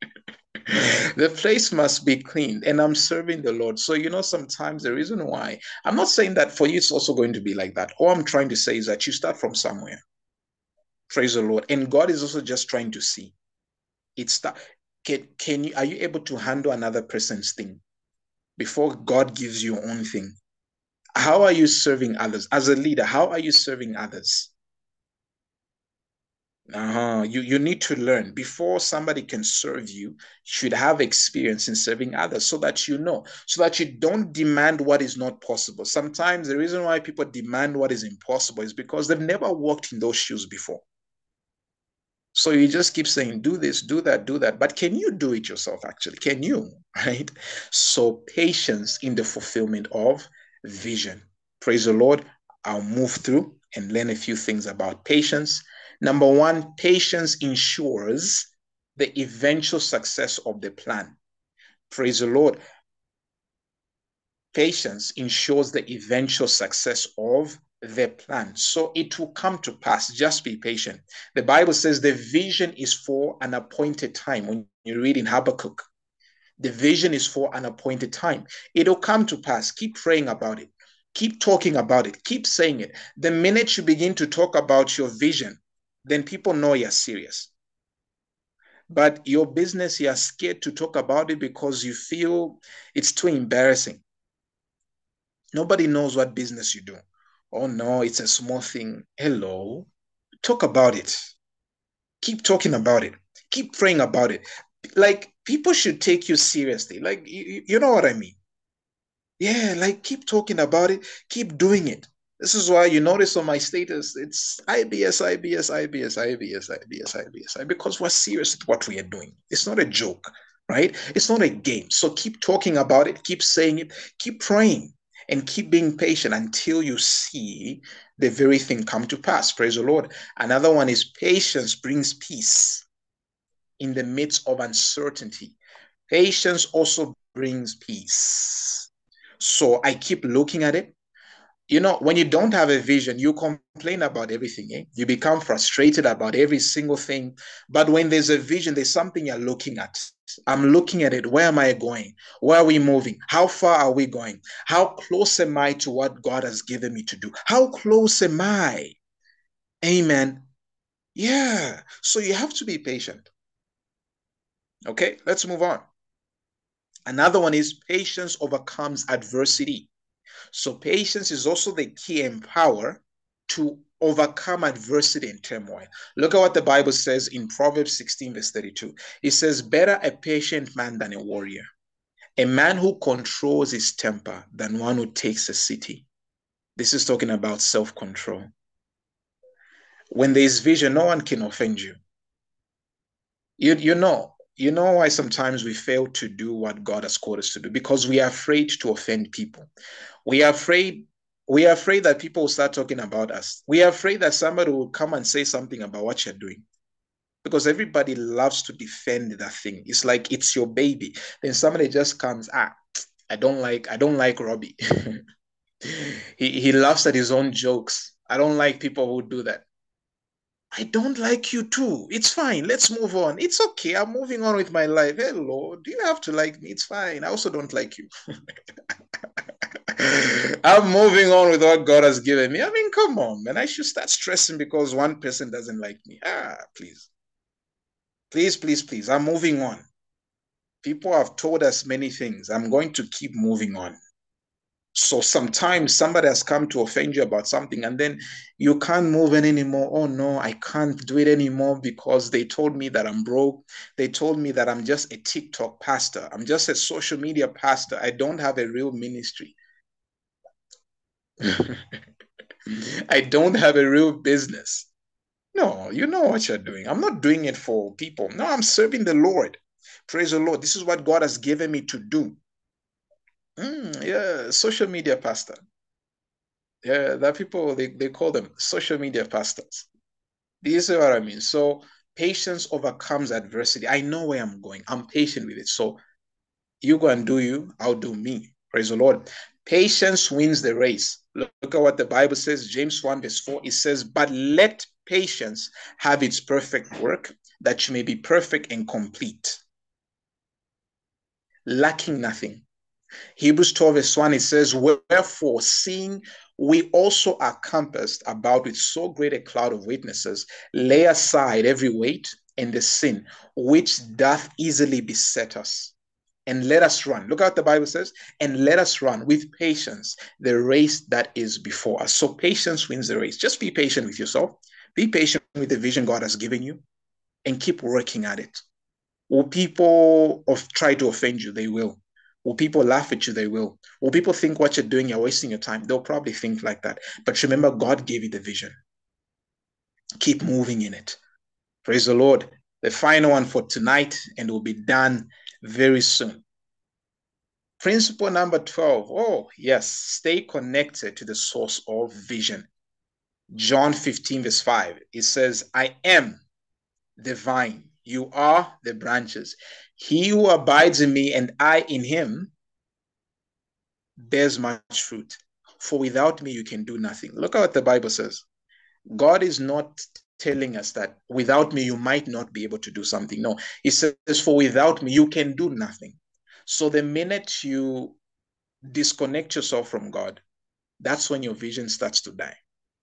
The place must be cleaned and I'm serving the Lord. So, you know, sometimes the reason why I'm not saying that for you, it's also going to be like that. All I'm trying to say is that you start from somewhere. Praise the Lord. And God is also just trying to see. It's that can, can you are you able to handle another person's thing before God gives you your own thing? How are you serving others? As a leader, how are you serving others? Uh-huh. You you need to learn before somebody can serve you. You should have experience in serving others so that you know, so that you don't demand what is not possible. Sometimes the reason why people demand what is impossible is because they've never walked in those shoes before. So you just keep saying, do this, do that, do that. But can you do it yourself, actually? Can you? Right? So patience in the fulfillment of vision. Praise the Lord. I'll move through and learn a few things about patience. Number one, patience ensures the eventual success of the plan. Praise the Lord. Patience ensures the eventual success of the plan. So it will come to pass. Just be patient. The Bible says the vision is for an appointed time. When you read in Habakkuk, the vision is for an appointed time. It'll come to pass. Keep praying about it. Keep talking about it. Keep saying it. The minute you begin to talk about your vision, then people know you're serious. But your business, you're scared to talk about it because you feel it's too embarrassing. Nobody knows what business you do. Oh no, it's a small thing. Hello. Talk about it. Keep talking about it. Keep praying about it. Like people should take you seriously. Like you, you know what I mean? Yeah, like keep talking about it. Keep doing it. This is why you notice on my status, it's I B S, I B S, I B S, I B S, I B S, I B S, because we're serious with what we are doing. It's not a joke, right? It's not a game. So keep talking about it, keep saying it, keep praying, and keep being patient until you see the very thing come to pass. Praise the Lord. Another one is patience brings peace in the midst of uncertainty. Patience also brings peace. So I keep looking at it. You know, when you don't have a vision, you complain about everything. Eh? You become frustrated about every single thing. But when there's a vision, there's something you're looking at. I'm looking at it. Where am I going? Where are we moving? How far are we going? How close am I to what God has given me to do? How close am I? Amen. Yeah. So you have to be patient. Okay, let's move on. Another one is patience overcomes adversity. So patience is also the key and power to overcome adversity and turmoil. Look at what the Bible says in Proverbs sixteen, verse thirty-two. It says, better a patient man than a warrior, a man who controls his temper than one who takes a city. This is talking about self-control. When there is vision, no one can offend you. You, you know, you know why sometimes we fail to do what God has called us to do? Because we are afraid to offend people. We are afraid we are afraid that people will start talking about us. We are afraid that somebody will come and say something about what you're doing. Because everybody loves to defend that thing. It's like it's your baby. Then somebody just comes, ah, I don't like, I don't like Robbie. he he laughs at his own jokes. I don't like people who do that. I don't like you too. It's fine. Let's move on. It's okay. I'm moving on with my life. Hello. Do you have to like me? It's fine. I also don't like you. I'm moving on with what God has given me. I mean, come on, man. I should start stressing because one person doesn't like me. Ah, please. Please, please, please. I'm moving on. People have told us many things. I'm going to keep moving on. So sometimes somebody has come to offend you about something and then you can't move in anymore. Oh no, I can't do it anymore because they told me that I'm broke. They told me that I'm just a TikTok pastor. I'm just a social media pastor. I don't have a real ministry. I don't have a real business. No, you know what you're doing. I'm not doing it for people. No, I'm serving the Lord. Praise the Lord. This is what God has given me to do. Mm, yeah, social media pastor. Yeah, that people they, they call them social media pastors. Do you see what I mean? So patience overcomes adversity. I know where I'm going. I'm patient with it. So you go and do you, I'll do me. Praise the Lord. Patience wins the race. Look, look at what the Bible says, James one, verse four. It says, but let patience have its perfect work, that you may be perfect and complete, lacking nothing. Hebrews twelve, verse one, it says, wherefore, seeing we also are compassed about with so great a cloud of witnesses, lay aside every weight and the sin which doth easily beset us. And let us run. Look at what the Bible says. And let us run with patience the race that is before us. So patience wins the race. Just be patient with yourself. Be patient with the vision God has given you and keep working at it. Will people of try to offend you? They will. Will people laugh at you? They will. Will people think what you're doing, you're wasting your time? They'll probably think like that. But remember, God gave you the vision. Keep moving in it. Praise the Lord. The final one for tonight, and it will be done very soon. Principle number twelve. Oh, yes. Stay connected to the source of vision. John fifteen, verse five. It says, I am the vine. You are the branches. He who abides in me and I in him bears much fruit. For without me, you can do nothing. Look at what the Bible says. God is not telling us that without me, you might not be able to do something. No, he says, for without me, you can do nothing. So the minute you disconnect yourself from God, that's when your vision starts to die.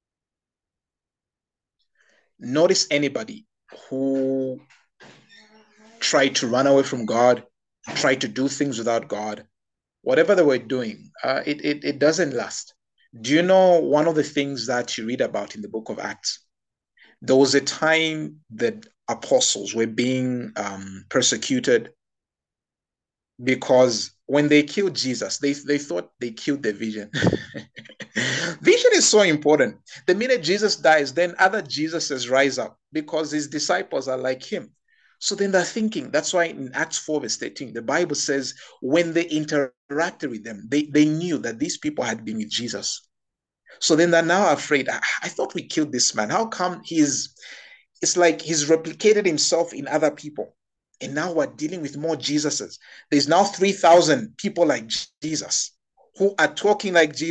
Notice anybody who tried to run away from God, tried to do things without God, whatever they were doing, uh, it, it, it doesn't last. Do you know one of the things that you read about in the book of Acts? There was a time that apostles were being um, persecuted because when they killed Jesus, they, they thought they killed the vision. Vision is so important. The minute Jesus dies, then other Jesuses rise up because his disciples are like him. So then they're thinking, that's why in Acts four, verse thirteen, the Bible says when they interacted with them, they, they knew that these people had been with Jesus. So then they're now afraid. I, I thought we killed this man. How come he's, it's like he's replicated himself in other people. And now we're dealing with more Jesuses. There's now three thousand people like Jesus who are talking like Jesus,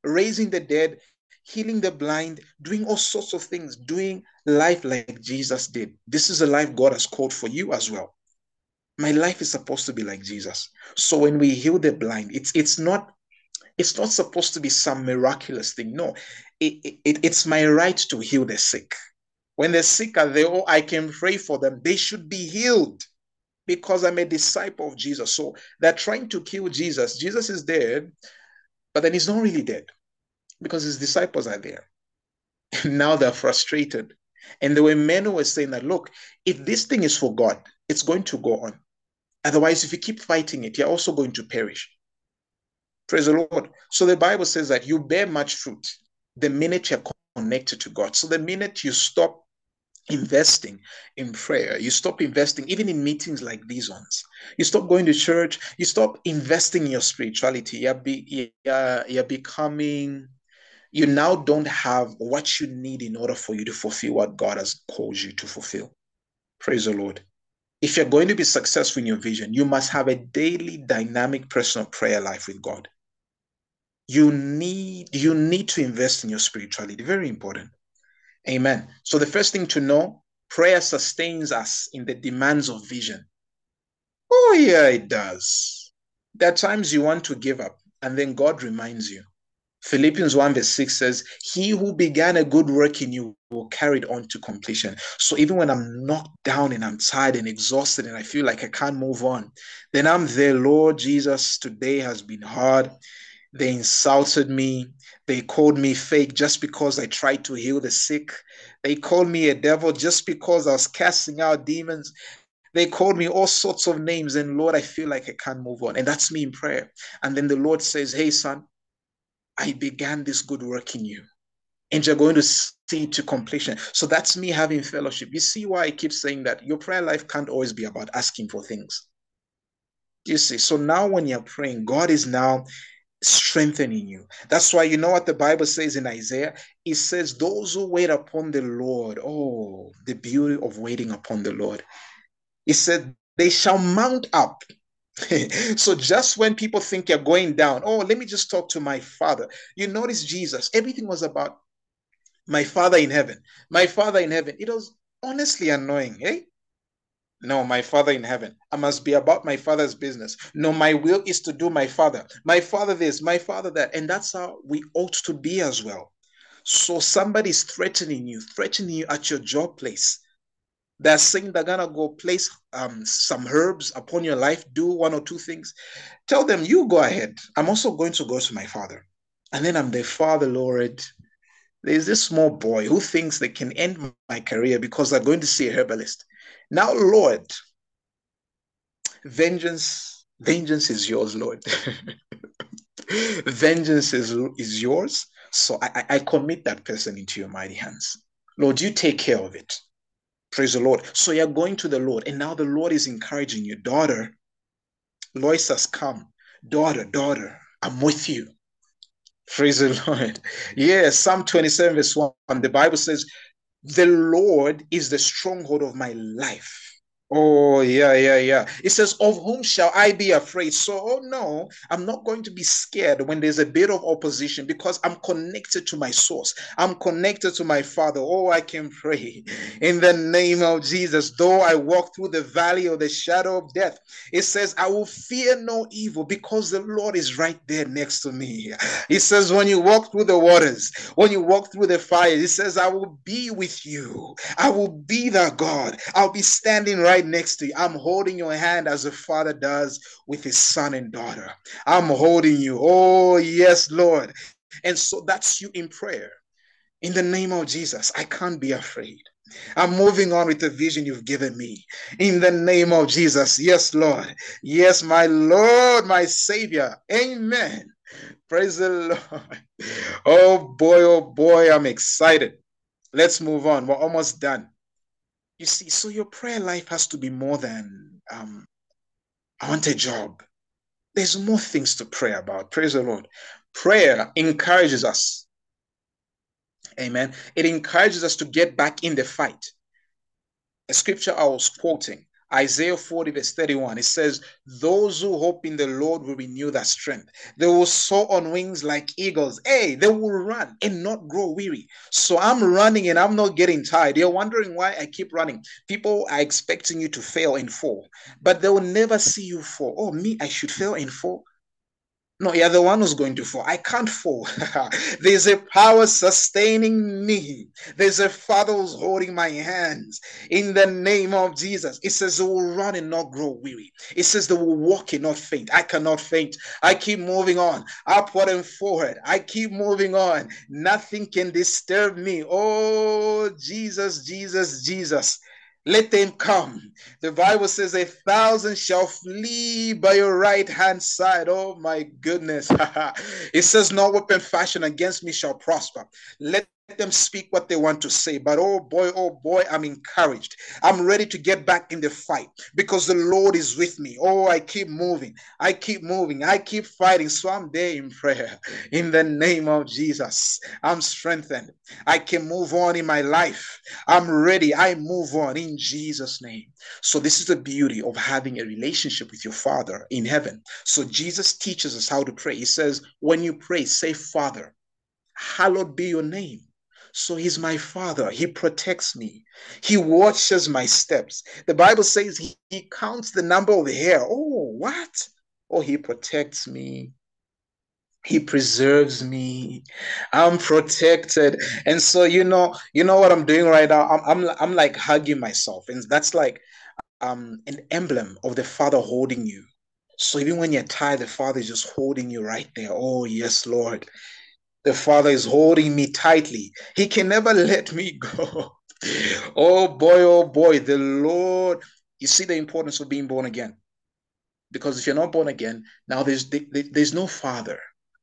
raising the dead, healing the blind, doing all sorts of things, doing life like Jesus did. This is a life God has called for you as well. My life is supposed to be like Jesus. So when we heal the blind, it's it's not it's not supposed to be some miraculous thing. No, it, it, it's my right to heal the sick. When the sick are there, oh, I can pray for them. They should be healed because I'm a disciple of Jesus. So they're trying to kill Jesus. Jesus is dead, but then he's not really dead because his disciples are there. And now they're frustrated. And there were men who were saying that, look, if this thing is for God, it's going to go on. Otherwise, if you keep fighting it, you're also going to perish. Praise the Lord. So the Bible says that you bear much fruit the minute you're connected to God. So the minute you stop investing in prayer, you stop investing even in meetings like these ones, you stop going to church, you stop investing in your spirituality, you're, be, you're, you're becoming, you now don't have what you need in order for you to fulfill what God has called you to fulfill. Praise the Lord. If you're going to be successful in your vision, you must have a daily dynamic personal prayer life with God. You need, you need to invest in your spirituality. Very important. Amen. So the first thing to know, prayer sustains us in the demands of vision. Oh, yeah, it does. There are times you want to give up, and then God reminds you. Philippians one verse six says, he who began a good work in you will carry it on to completion. So even when I'm knocked down and I'm tired and exhausted and I feel like I can't move on, then I'm there, Lord Jesus, today has been hard. They insulted me. They called me fake just because I tried to heal the sick. They called me a devil just because I was casting out demons. They called me all sorts of names. And Lord, I feel like I can't move on. And that's me in prayer. And then the Lord says, hey, son, I began this good work in you, and you're going to see it to completion. So that's me having fellowship. You see why I keep saying that your prayer life can't always be about asking for things. You see, so now when you're praying, God is now strengthening you. That's why, you know what the Bible says in Isaiah? It says, those who wait upon the Lord, oh, the beauty of waiting upon the Lord. It said, they shall mount up. So just when people think you're going down, oh, let me just talk to my Father. You notice Jesus, everything was about my Father in heaven. My Father in heaven. It was honestly annoying, eh? No, my Father in heaven. I must be about my Father's business. No, my will is to do my Father. My Father this, my Father that. And that's how we ought to be as well. So somebody's threatening you, threatening you at your job place. They're saying they're going to go place um, some herbs upon your life, do one or two things. Tell them, you go ahead. I'm also going to go to my Father. And then I'm the Father, Lord. There's this small boy who thinks they can end my career because they're going to see a herbalist. Now, Lord, vengeance, vengeance is yours, Lord. Vengeance is, is yours. So I, I commit that person into your mighty hands. Lord, you take care of it. Praise the Lord. So you're going to the Lord, and now the Lord is encouraging you. Daughter, Lois has come. Daughter, daughter, I'm with you. Praise the Lord. Yes, Psalm twenty-seven verse one, the Bible says, the Lord is the stronghold of my life. Oh, yeah, yeah, yeah. It says, of whom shall I be afraid? So, oh no, I'm not going to be scared when there's a bit of opposition because I'm connected to my source. I'm connected to my Father. Oh, I can pray in the name of Jesus. Though I walk through the valley of the shadow of death, it says, I will fear no evil because the Lord is right there next to me. It says, when you walk through the waters, when you walk through the fire, it says, I will be with you. I will be the God. I'll be standing right next to you. I'm holding your hand as a father does with his son and daughter. I'm holding you. Oh, yes, Lord. And so that's you in prayer. In the name of Jesus, I can't be afraid. I'm moving on with the vision you've given me. In the name of Jesus. Yes, Lord. Yes, my Lord, my Savior. Amen. Praise the Lord. Oh boy, oh boy, I'm excited. Let's move on. We're almost done. You see, so your prayer life has to be more than, um, I want a job. There's more things to pray about. Praise the Lord. Prayer encourages us. Amen. It encourages us to get back in the fight. A scripture I was quoting, Isaiah forty verse thirty-one, it says, those who hope in the Lord will renew their strength. They will soar on wings like eagles. Hey, they will run and not grow weary. So I'm running and I'm not getting tired. You're wondering why I keep running. People are expecting you to fail and fall, but they will never see you fall. Oh, me, I should fail and fall? No, you're the one who's going to fall. I can't fall. There's a power sustaining me. There's a Father who's holding my hands. In the name of Jesus, it says they will run and not grow weary. It says they will walk and not faint. I cannot faint. I keep moving on, upward and forward. I keep moving on. Nothing can disturb me. Oh, Jesus, Jesus, Jesus. Let them come. The Bible says a thousand shall flee by your right hand side. Oh my goodness. It says no weapon fashioned against me shall prosper. Let them speak what they want to say. But oh boy, oh boy, I'm encouraged. I'm ready to get back in the fight because the Lord is with me. Oh, I keep moving. I keep moving. I keep fighting. So I'm there in prayer. In the name of Jesus, I'm strengthened. I can move on in my life. I'm ready. I move on in Jesus' name. So this is the beauty of having a relationship with your Father in heaven. So Jesus teaches us how to pray. He says, when you pray, say, Father, hallowed be your name. So he's my Father. He protects me. He watches my steps. The Bible says he, he counts the number of hair. Oh, what? Oh, he protects me. He preserves me. I'm protected. And so, you know, you know what I'm doing right now? I'm, I'm, I'm like hugging myself. And that's like um, an emblem of the Father holding you. So even when you're tired, the Father is just holding you right there. Oh, yes, Lord. The Father is holding me tightly. He can never let me go. Oh boy, oh boy, the Lord. You see the importance of being born again. Because if you're not born again, now there's there's no Father.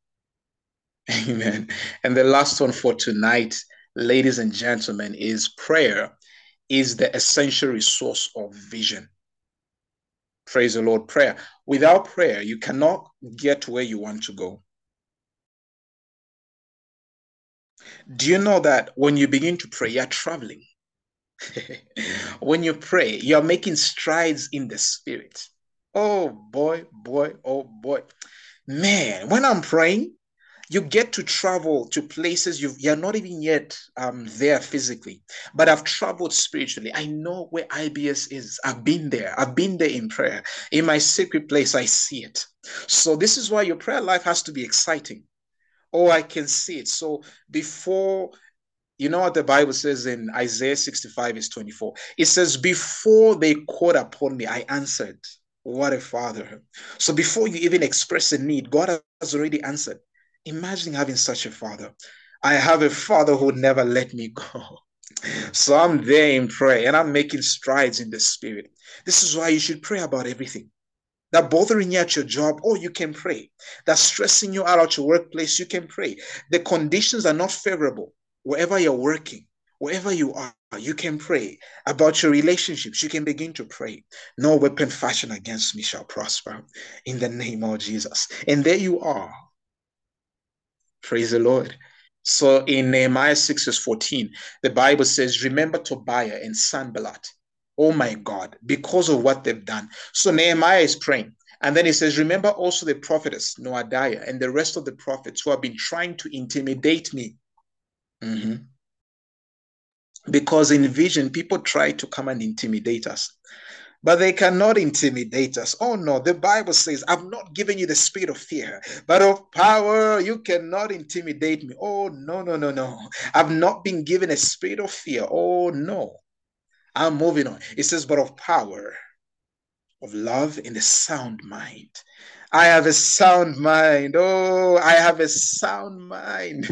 Amen. And the last one for tonight, ladies and gentlemen, is prayer is the essential resource of vision. Praise the Lord. Prayer. Without prayer, you cannot get where you want to go. Do you know that when you begin to pray, you're traveling? When you pray, you're making strides in the spirit. Oh boy, boy, oh boy. Man, when I'm praying, you get to travel to places you've, you're not even yet um, there physically, but I've traveled spiritually. I know where I B S is. I've been there. I've been there in prayer. In my secret place, I see it. So this is why your prayer life has to be exciting. Oh, I can see it. So before, you know what the Bible says in Isaiah sixty-five, verse twenty-four? It says, before they called upon me, I answered. What a Father. So before you even express a need, God has already answered. Imagine having such a Father. I have a Father who would never let me go. So I'm there in prayer and I'm making strides in the spirit. This is why you should pray about everything. That bothering you at your job, oh, you can pray. That stressing you out at your workplace, you can pray. The conditions are not favorable. Wherever you're working, wherever you are, you can pray. About your relationships, you can begin to pray. No weapon fashioned against me shall prosper in the name of Jesus. And there you are. Praise the Lord. So in Nehemiah six verse fourteen, the Bible says, remember Tobiah and Sanballat. Oh my God, because of what they've done. So Nehemiah is praying. And then he says, remember also the prophetess Noadiah and the rest of the prophets who have been trying to intimidate me. Mm-hmm. Because in vision, people try to come and intimidate us. But they cannot intimidate us. Oh no, the Bible says, I've not given you the spirit of fear, but of power. You cannot intimidate me. Oh no, no, no, no. I've not been given a spirit of fear. Oh no. I'm moving on. It says, but of power, of love, and a sound mind. I have a sound mind. Oh, I have a sound mind.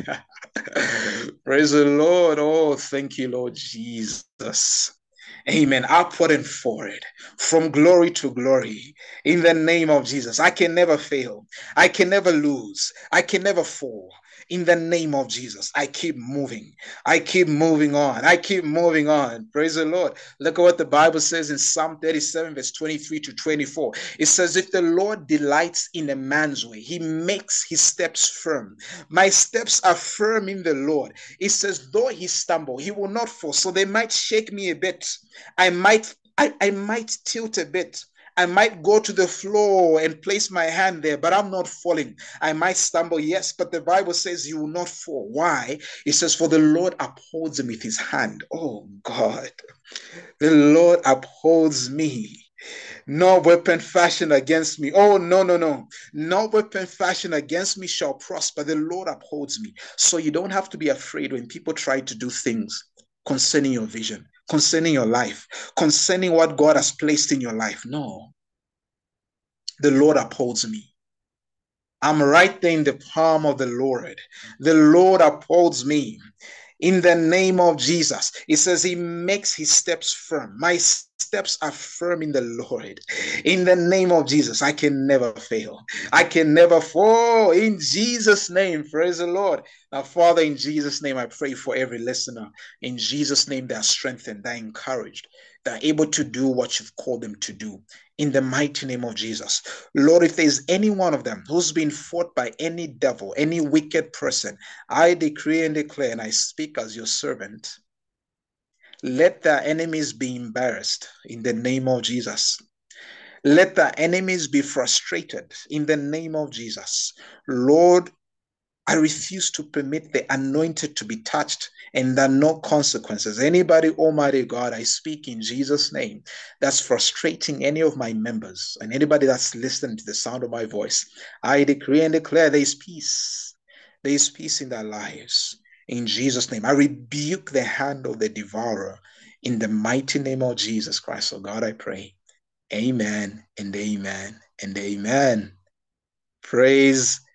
Praise the Lord. Oh, thank you, Lord Jesus. Amen. Upward and forward, from glory to glory, in the name of Jesus. I can never fail. I can never lose. I can never fall. In the name of Jesus, I keep moving. I keep moving on. I keep moving on. Praise the Lord. Look at what the Bible says in Psalm thirty-seven, verse twenty-three to twenty-four. It says, if the Lord delights in a man's way, he makes his steps firm. My steps are firm in the Lord. It says, though he stumble, he will not fall. So they might shake me a bit. I might I, I might tilt a bit. I might go to the floor and place my hand there, but I'm not falling. I might stumble, yes, but the Bible says you will not fall. Why? It says, for the Lord upholds him with his hand. Oh God, the Lord upholds me. No weapon fashioned against me. Oh, no, no, no. No weapon fashioned against me shall prosper. The Lord upholds me. So you don't have to be afraid when people try to do things concerning your vision, concerning your life, concerning what God has placed in your life. No, the Lord upholds me. I'm right there in the palm of the Lord. The Lord upholds me. In the name of Jesus, it says he makes his steps firm. My steps are firm in the Lord. In the name of Jesus, I can never fail. I can never fall. In Jesus' name, praise the Lord. Now, Father, in Jesus' name, I pray for every listener. In Jesus' name, they are strengthened, they are encouraged, they are able to do what you've called them to do. In the mighty name of Jesus. Lord, if there's any one of them who's been fought by any devil, any wicked person, I decree and declare, and I speak as your servant, let their enemies be embarrassed in the name of Jesus. Let their enemies be frustrated in the name of Jesus. Lord, I refuse to permit the anointed to be touched and there are no consequences. Anybody, Almighty God, I speak in Jesus' name, that's frustrating any of my members and anybody that's listening to the sound of my voice, I decree and declare there is peace. There is peace in their lives. In Jesus' name, I rebuke the hand of the devourer in the mighty name of Jesus Christ. So God, I pray. Amen and amen and amen. Praise